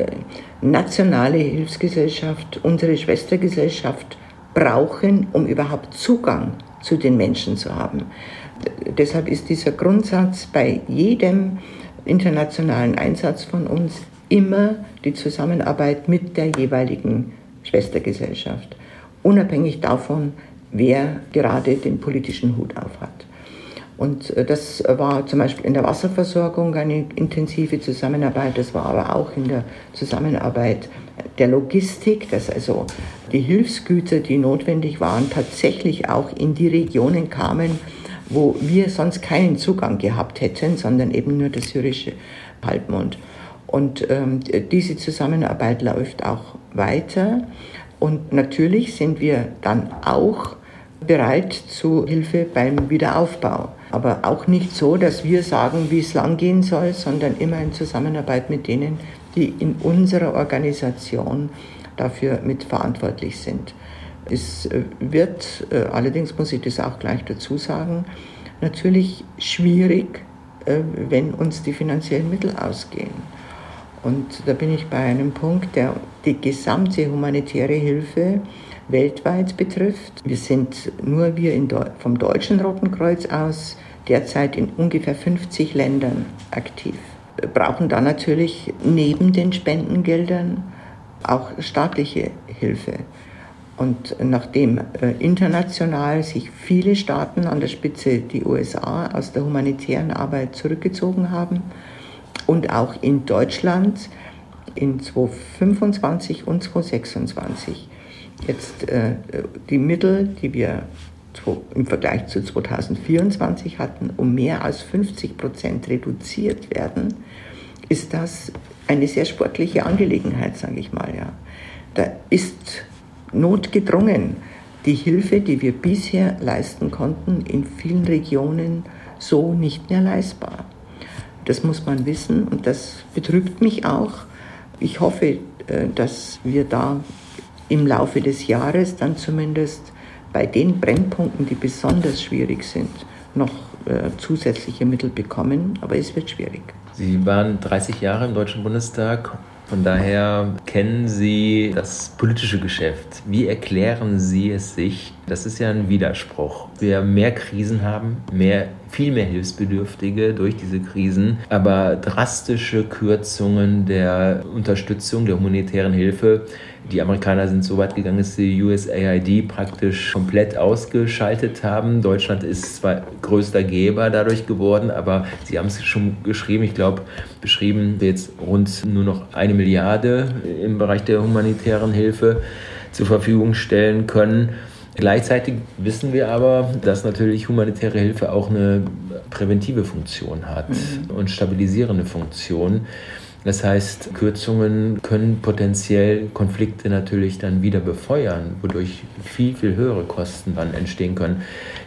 nationale Hilfsgesellschaft, unsere Schwestergesellschaft brauchen, um überhaupt Zugang zu den Menschen zu haben. Deshalb ist dieser Grundsatz bei jedem internationalen Einsatz von uns immer die Zusammenarbeit mit der jeweiligen Schwestergesellschaft, unabhängig davon, wer gerade den politischen Hut aufhat. Und das war zum Beispiel in der Wasserversorgung eine intensive Zusammenarbeit, das war aber auch in der Zusammenarbeit der Logistik, dass also die Hilfsgüter, die notwendig waren, tatsächlich auch in die Regionen kamen, wo wir sonst keinen Zugang gehabt hätten, sondern eben nur der syrische Halbmond. Und diese Zusammenarbeit läuft auch weiter. Und natürlich sind wir dann auch bereit zu Hilfe beim Wiederaufbau. Aber auch nicht so, dass wir sagen, wie es lang gehen soll, sondern immer in Zusammenarbeit mit denen, die in unserer Organisation dafür mitverantwortlich sind. Es wird, allerdings muss ich das auch gleich dazu sagen, natürlich schwierig, wenn uns die finanziellen Mittel ausgehen. Und da bin ich bei einem Punkt, der die gesamte humanitäre Hilfe weltweit betrifft. Wir sind vom Deutschen Roten Kreuz aus derzeit in ungefähr 50 Ländern aktiv. Wir brauchen da natürlich neben den Spendengeldern auch staatliche Hilfe. Und nachdem international sich viele Staaten, an der Spitze die USA, aus der humanitären Arbeit zurückgezogen haben und auch in Deutschland in 2025 und 2026 jetzt die Mittel, die wir im Vergleich zu 2024 hatten, um mehr als 50% reduziert werden, ist das eine sehr sportliche Angelegenheit, sage ich mal. Ja. Da ist notgedrungen die Hilfe, die wir bisher leisten konnten, in vielen Regionen so nicht mehr leistbar. Das muss man wissen und das betrübt mich auch. ich hoffe, dass wir da im Laufe des Jahres dann zumindest bei den Brennpunkten, die besonders schwierig sind, noch zusätzliche Mittel bekommen. Aber es wird schwierig. Sie waren 30 Jahre im Deutschen Bundestag. Von daher kennen Sie das politische Geschäft. Wie erklären Sie es sich? Das ist ja ein Widerspruch. Wir mehr Krisen haben, viel mehr Hilfsbedürftige durch diese Krisen, aber drastische Kürzungen der Unterstützung, der humanitären Hilfe. Die Amerikaner sind so weit gegangen, dass sie USAID praktisch komplett ausgeschaltet haben. Deutschland ist zwar größter Geber dadurch geworden, aber Sie haben es schon beschrieben, jetzt rund nur noch 1 Milliarde im Bereich der humanitären Hilfe zur Verfügung stellen können. Gleichzeitig wissen wir aber, dass natürlich humanitäre Hilfe auch eine präventive Funktion hat und stabilisierende Funktion. Das heißt, Kürzungen können potenziell Konflikte natürlich dann wieder befeuern, wodurch viel, viel höhere Kosten dann entstehen können.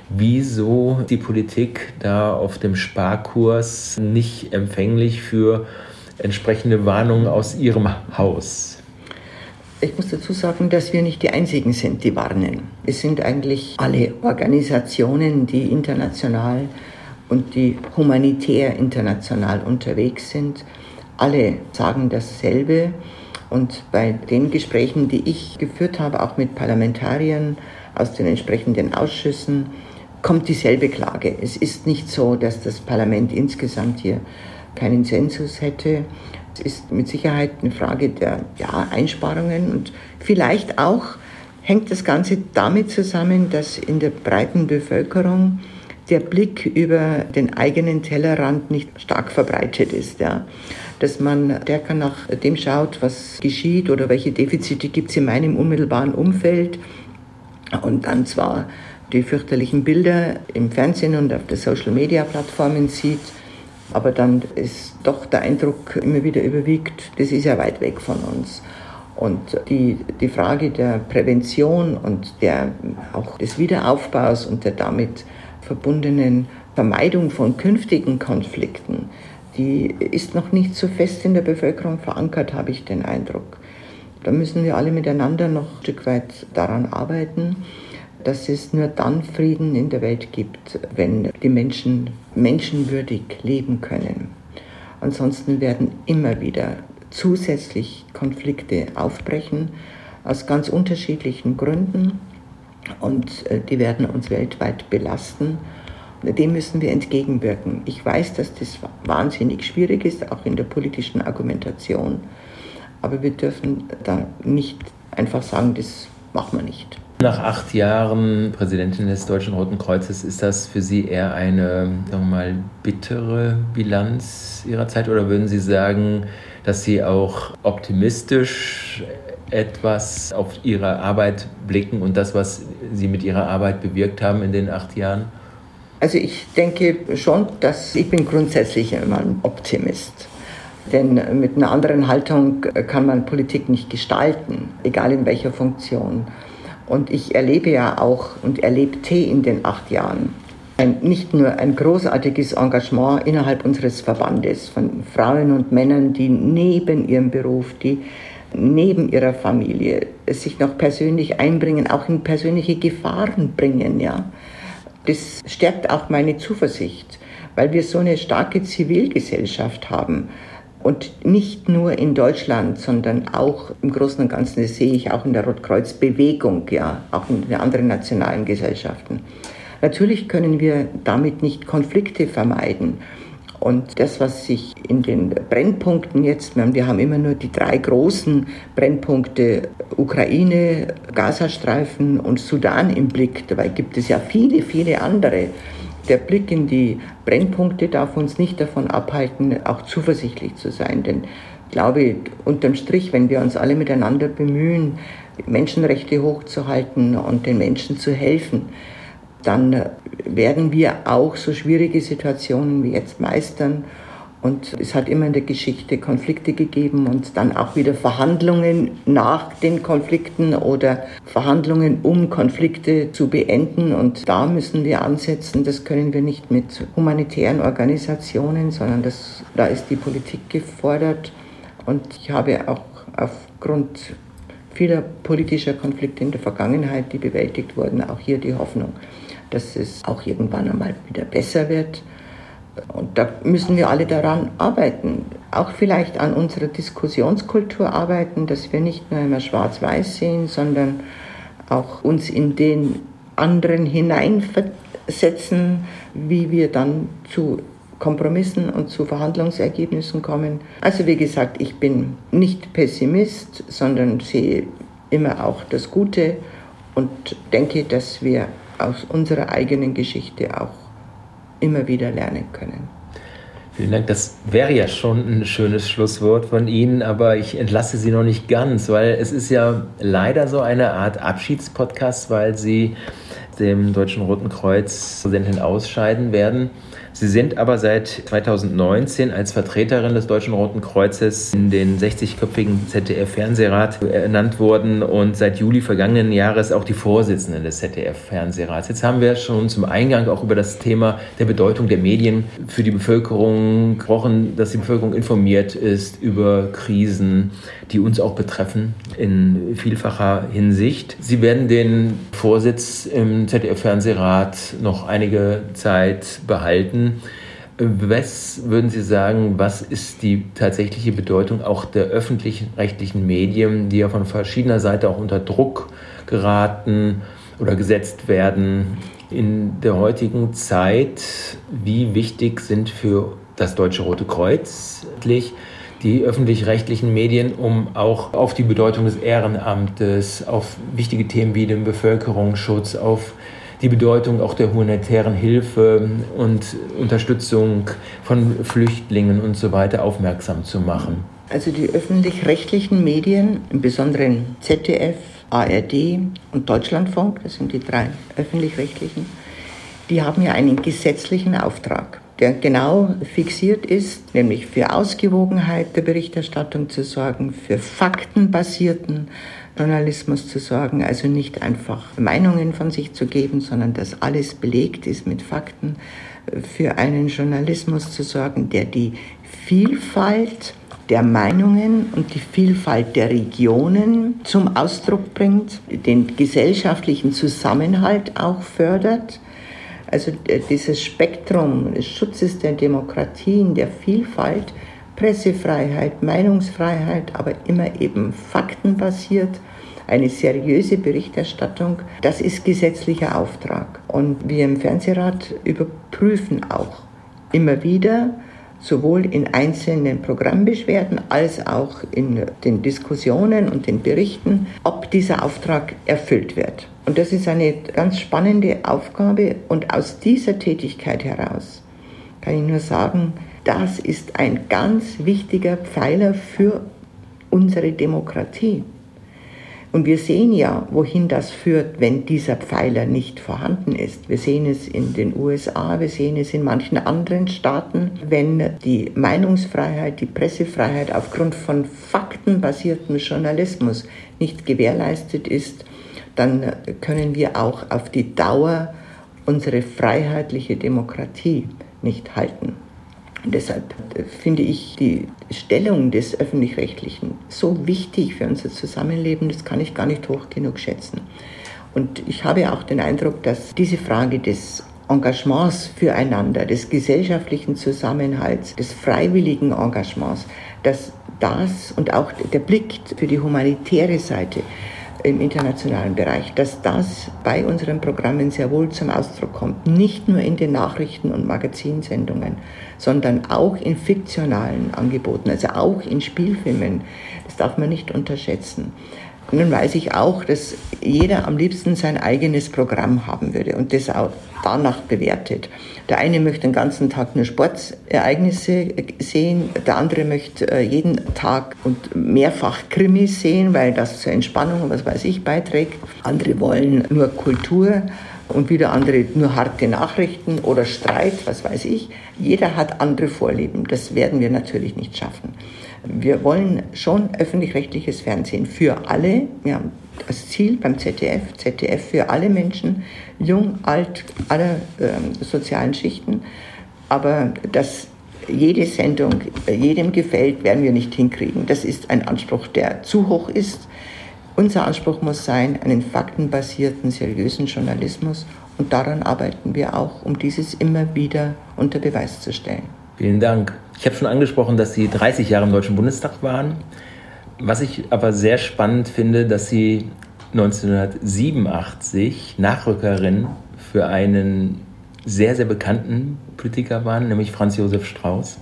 Wieso die Politik da auf dem Sparkurs nicht empfänglich für entsprechende Warnungen aus Ihrem Haus? Ich muss dazu sagen, dass wir nicht die Einzigen sind, die warnen. Es sind eigentlich alle Organisationen, die international und die humanitär international unterwegs sind. Alle sagen dasselbe. Und bei den Gesprächen, die ich geführt habe, auch mit Parlamentariern aus den entsprechenden Ausschüssen, kommt dieselbe Klage. Es ist nicht so, dass das Parlament insgesamt hier keinen Sensus hätte. Es ist mit Sicherheit eine Frage der Einsparungen und vielleicht auch hängt das Ganze damit zusammen, dass in der breiten Bevölkerung der Blick über den eigenen Tellerrand nicht stark verbreitet ist. Ja. Dass man stärker nach dem schaut, was geschieht oder welche Defizite gibt es in meinem unmittelbaren Umfeld und dann zwar die fürchterlichen Bilder im Fernsehen und auf den Social-Media-Plattformen sieht, aber dann ist doch der Eindruck immer wieder überwiegt, das ist ja weit weg von uns. Und die Frage der Prävention und auch des Wiederaufbaus und der damit verbundenen Vermeidung von künftigen Konflikten, die ist noch nicht so fest in der Bevölkerung verankert, habe ich den Eindruck. Da müssen wir alle miteinander noch ein Stück weit daran arbeiten, dass es nur dann Frieden in der Welt gibt, wenn die Menschen menschenwürdig leben können. Ansonsten werden immer wieder zusätzlich Konflikte aufbrechen, aus ganz unterschiedlichen Gründen. Und die werden uns weltweit belasten. Dem müssen wir entgegenwirken. Ich weiß, dass das wahnsinnig schwierig ist, auch in der politischen Argumentation. Aber wir dürfen da nicht einfach sagen, das machen wir nicht. Nach 8 Jahren Präsidentin des Deutschen Roten Kreuzes, ist das für Sie eher eine, bittere Bilanz Ihrer Zeit? Oder würden Sie sagen, dass Sie auch optimistisch etwas auf Ihre Arbeit blicken und das, was Sie mit Ihrer Arbeit bewirkt haben in den 8 Jahren? Also ich denke schon, ich bin grundsätzlich immer ein Optimist. Denn mit einer anderen Haltung kann man Politik nicht gestalten, egal in welcher Funktion. Und ich erlebe ja auch und erlebte in den 8 Jahren nicht nur ein großartiges Engagement innerhalb unseres Verbandes von Frauen und Männern, die neben ihrem Beruf, die neben ihrer Familie sich noch persönlich einbringen, auch in persönliche Gefahren bringen. Ja. Das stärkt auch meine Zuversicht, weil wir so eine starke Zivilgesellschaft haben. Und nicht nur in Deutschland, sondern auch im Großen und Ganzen, das sehe ich auch in der Rotkreuz-Bewegung, ja, auch in den anderen nationalen Gesellschaften. Natürlich können wir damit nicht Konflikte vermeiden. Und das, was sich in den Brennpunkten jetzt, wir haben immer nur die 3 großen Brennpunkte, Ukraine, Gazastreifen und Sudan im Blick. Dabei gibt es ja viele, viele andere. Der Blick in die Brennpunkte darf uns nicht davon abhalten, auch zuversichtlich zu sein. Denn ich glaube, unterm Strich, wenn wir uns alle miteinander bemühen, Menschenrechte hochzuhalten und den Menschen zu helfen, dann werden wir auch so schwierige Situationen wie jetzt meistern. Und es hat immer in der Geschichte Konflikte gegeben und dann auch wieder Verhandlungen nach den Konflikten oder Verhandlungen, um Konflikte zu beenden. Und da müssen wir ansetzen. Das können wir nicht mit humanitären Organisationen, sondern da ist die Politik gefordert. Und ich habe auch aufgrund vieler politischer Konflikte in der Vergangenheit, die bewältigt wurden, auch hier die Hoffnung, dass es auch irgendwann einmal wieder besser wird. Und da müssen wir alle daran arbeiten, auch vielleicht an unserer Diskussionskultur arbeiten, dass wir nicht nur immer schwarz-weiß sehen, sondern auch uns in den anderen hineinversetzen, wie wir dann zu Kompromissen und zu Verhandlungsergebnissen kommen. Also wie gesagt, ich bin nicht Pessimist, sondern sehe immer auch das Gute und denke, dass wir aus unserer eigenen Geschichte auch immer wieder lernen können. Vielen Dank. Das wäre ja schon ein schönes Schlusswort von Ihnen, aber ich entlasse Sie noch nicht ganz, weil es ist ja leider so eine Art Abschiedspodcast, weil Sie dem Deutschen Roten Kreuz Präsidentin ausscheiden werden. Sie sind aber seit 2019 als Vertreterin des Deutschen Roten Kreuzes in den 60-köpfigen ZDF-Fernsehrat ernannt worden und seit Juli vergangenen Jahres auch die Vorsitzende des ZDF-Fernsehrats. Jetzt haben wir schon zum Eingang auch über das Thema der Bedeutung der Medien für die Bevölkerung gesprochen, dass die Bevölkerung informiert ist über Krisen, die uns auch betreffen in vielfacher Hinsicht. Sie werden den Vorsitz im ZDF-Fernsehrat noch einige Zeit behalten. Was würden Sie sagen, was ist die tatsächliche Bedeutung auch der öffentlich-rechtlichen Medien, die ja von verschiedener Seite auch unter Druck geraten oder gesetzt werden in der heutigen Zeit? Wie wichtig sind für das Deutsche Rote Kreuz die öffentlich-rechtlichen Medien, um auch auf die Bedeutung des Ehrenamtes, auf wichtige Themen wie den Bevölkerungsschutz, auf die Bedeutung auch der humanitären Hilfe und Unterstützung von Flüchtlingen und so weiter aufmerksam zu machen? Also die öffentlich-rechtlichen Medien, im Besonderen ZDF, ARD und Deutschlandfunk, das sind die 3 öffentlich-rechtlichen, die haben ja einen gesetzlichen Auftrag, der genau fixiert ist, nämlich für Ausgewogenheit der Berichterstattung zu sorgen, für faktenbasierten Journalismus zu sorgen, also nicht einfach Meinungen von sich zu geben, sondern dass alles belegt ist mit Fakten, für einen Journalismus zu sorgen, der die Vielfalt der Meinungen und die Vielfalt der Regionen zum Ausdruck bringt, den gesellschaftlichen Zusammenhalt auch fördert. Also dieses Spektrum des Schutzes der Demokratien, der Vielfalt, Pressefreiheit, Meinungsfreiheit, aber immer eben faktenbasiert, eine seriöse Berichterstattung, das ist gesetzlicher Auftrag. Und wir im Fernsehrat überprüfen auch immer wieder, sowohl in einzelnen Programmbeschwerden als auch in den Diskussionen und den Berichten, ob dieser Auftrag erfüllt wird. Und das ist eine ganz spannende Aufgabe und aus dieser Tätigkeit heraus kann ich nur sagen, das ist ein ganz wichtiger Pfeiler für unsere Demokratie. Und wir sehen ja, wohin das führt, wenn dieser Pfeiler nicht vorhanden ist. Wir sehen es in den USA, wir sehen es in manchen anderen Staaten. Wenn die Meinungsfreiheit, die Pressefreiheit aufgrund von faktenbasiertem Journalismus nicht gewährleistet ist, dann können wir auch auf die Dauer unsere freiheitliche Demokratie nicht halten. Und deshalb finde ich die Stellung des Öffentlich-Rechtlichen so wichtig für unser Zusammenleben, das kann ich gar nicht hoch genug schätzen. Und ich habe auch den Eindruck, dass diese Frage des Engagements füreinander, des gesellschaftlichen Zusammenhalts, des freiwilligen Engagements, dass das und auch der Blick für die humanitäre Seite im internationalen Bereich, dass das bei unseren Programmen sehr wohl zum Ausdruck kommt. Nicht nur in den Nachrichten- und Magazinsendungen, sondern auch in fiktionalen Angeboten, also auch in Spielfilmen. Das darf man nicht unterschätzen. Und dann weiß ich auch, dass jeder am liebsten sein eigenes Programm haben würde und das auch danach bewertet. Der eine möchte den ganzen Tag nur Sportereignisse sehen, der andere möchte jeden Tag und mehrfach Krimis sehen, weil das zur Entspannung und was weiß ich beiträgt. Andere wollen nur Kultur und wieder andere nur harte Nachrichten oder Streit, was weiß ich. Jeder hat andere Vorlieben. Das werden wir natürlich nicht schaffen. Wir wollen schon öffentlich-rechtliches Fernsehen für alle. Wir haben das Ziel beim ZDF für alle Menschen, jung, alt, aller sozialen Schichten. Aber das jede Sendung jedem gefällt, werden wir nicht hinkriegen. Das ist ein Anspruch, der zu hoch ist. Unser Anspruch muss sein, einen faktenbasierten, seriösen Journalismus. Und daran arbeiten wir auch, um dieses immer wieder unter Beweis zu stellen. Vielen Dank. Ich habe schon angesprochen, dass Sie 30 Jahre im Deutschen Bundestag waren. Was ich aber sehr spannend finde, dass Sie 1987 Nachrückerin für einen sehr, sehr bekannten Politiker waren, nämlich Franz Josef Strauß.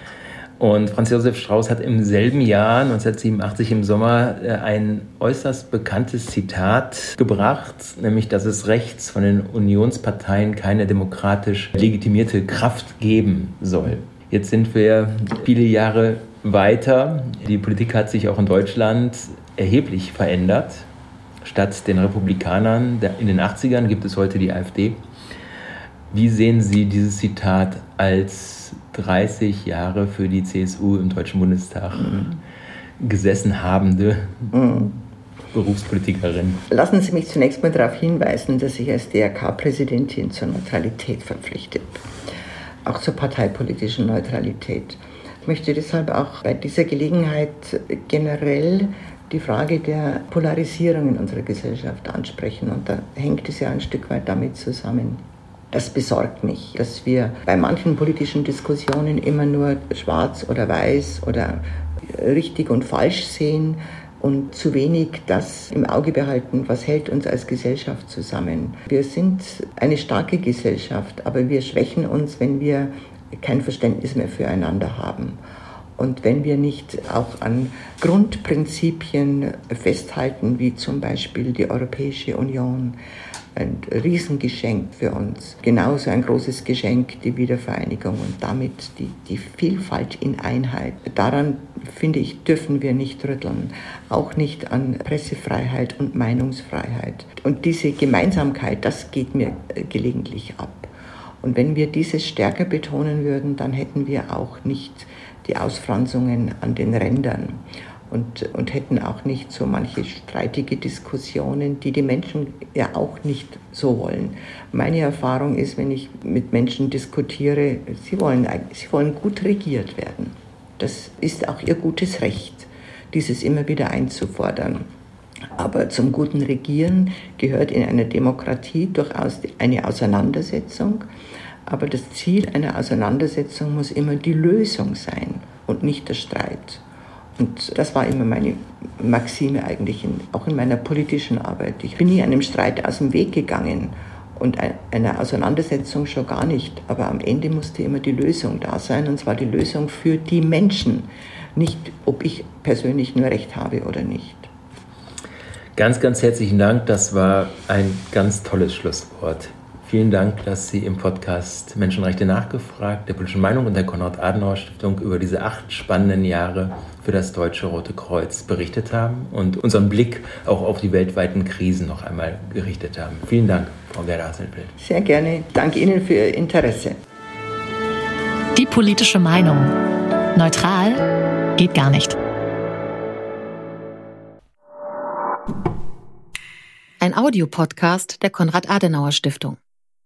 Und Franz Josef Strauß hat im selben Jahr, 1987 im Sommer, ein äußerst bekanntes Zitat gebracht, nämlich, dass es rechts von den Unionsparteien keine demokratisch legitimierte Kraft geben soll. Jetzt sind wir viele Jahre weiter. Die Politik hat sich auch in Deutschland erheblich verändert. Statt den Republikanern in den 80ern gibt es heute die AfD. Wie sehen Sie dieses Zitat als 30 Jahre für die CSU im Deutschen Bundestag gesessen habende Berufspolitikerin? Lassen Sie mich zunächst mal darauf hinweisen, dass ich als DRK-Präsidentin zur Neutralität verpflichtet bin, auch zur parteipolitischen Neutralität. Ich möchte deshalb auch bei dieser Gelegenheit generell die Frage der Polarisierung in unserer Gesellschaft ansprechen. Und da hängt es ja ein Stück weit damit zusammen. Das besorgt mich, dass wir bei manchen politischen Diskussionen immer nur schwarz oder weiß oder richtig und falsch sehen und zu wenig das im Auge behalten, was hält uns als Gesellschaft zusammen. Wir sind eine starke Gesellschaft, aber wir schwächen uns, wenn wir kein Verständnis mehr füreinander haben. Und wenn wir nicht auch an Grundprinzipien festhalten, wie zum Beispiel die Europäische Union, ein Riesengeschenk für uns, genauso ein großes Geschenk die Wiedervereinigung und damit die Vielfalt in Einheit. Daran, finde ich, dürfen wir nicht rütteln, auch nicht an Pressefreiheit und Meinungsfreiheit. Und diese Gemeinsamkeit, das geht mir gelegentlich ab. Und wenn wir dieses stärker betonen würden, dann hätten wir auch nicht die Ausfranzungen an den Rändern und hätten auch nicht so manche streitige Diskussionen, die die Menschen ja auch nicht so wollen. Meine Erfahrung ist, wenn ich mit Menschen diskutiere, sie wollen gut regiert werden. Das ist auch ihr gutes Recht, dieses immer wieder einzufordern. Aber zum guten Regieren gehört in einer Demokratie durchaus eine Auseinandersetzung. Aber das Ziel einer Auseinandersetzung muss immer die Lösung sein und nicht der Streit. Und das war immer meine Maxime eigentlich, auch in meiner politischen Arbeit. Ich bin nie einem Streit aus dem Weg gegangen und einer Auseinandersetzung schon gar nicht. Aber am Ende musste immer die Lösung da sein, und zwar die Lösung für die Menschen. Nicht, ob ich persönlich nur Recht habe oder nicht. Ganz, ganz herzlichen Dank. Das war ein ganz tolles Schlusswort. Vielen Dank, dass Sie im Podcast Menschenrechte nachgefragt, der politischen Meinung und der Konrad-Adenauer-Stiftung über diese 8 spannenden Jahre für das Deutsche Rote Kreuz berichtet haben und unseren Blick auch auf die weltweiten Krisen noch einmal gerichtet haben. Vielen Dank, Frau Gerda Hasselfeld. Sehr gerne. Danke Ihnen für Ihr Interesse. Die politische Meinung. Neutral geht gar nicht. Ein Audiopodcast der Konrad-Adenauer-Stiftung.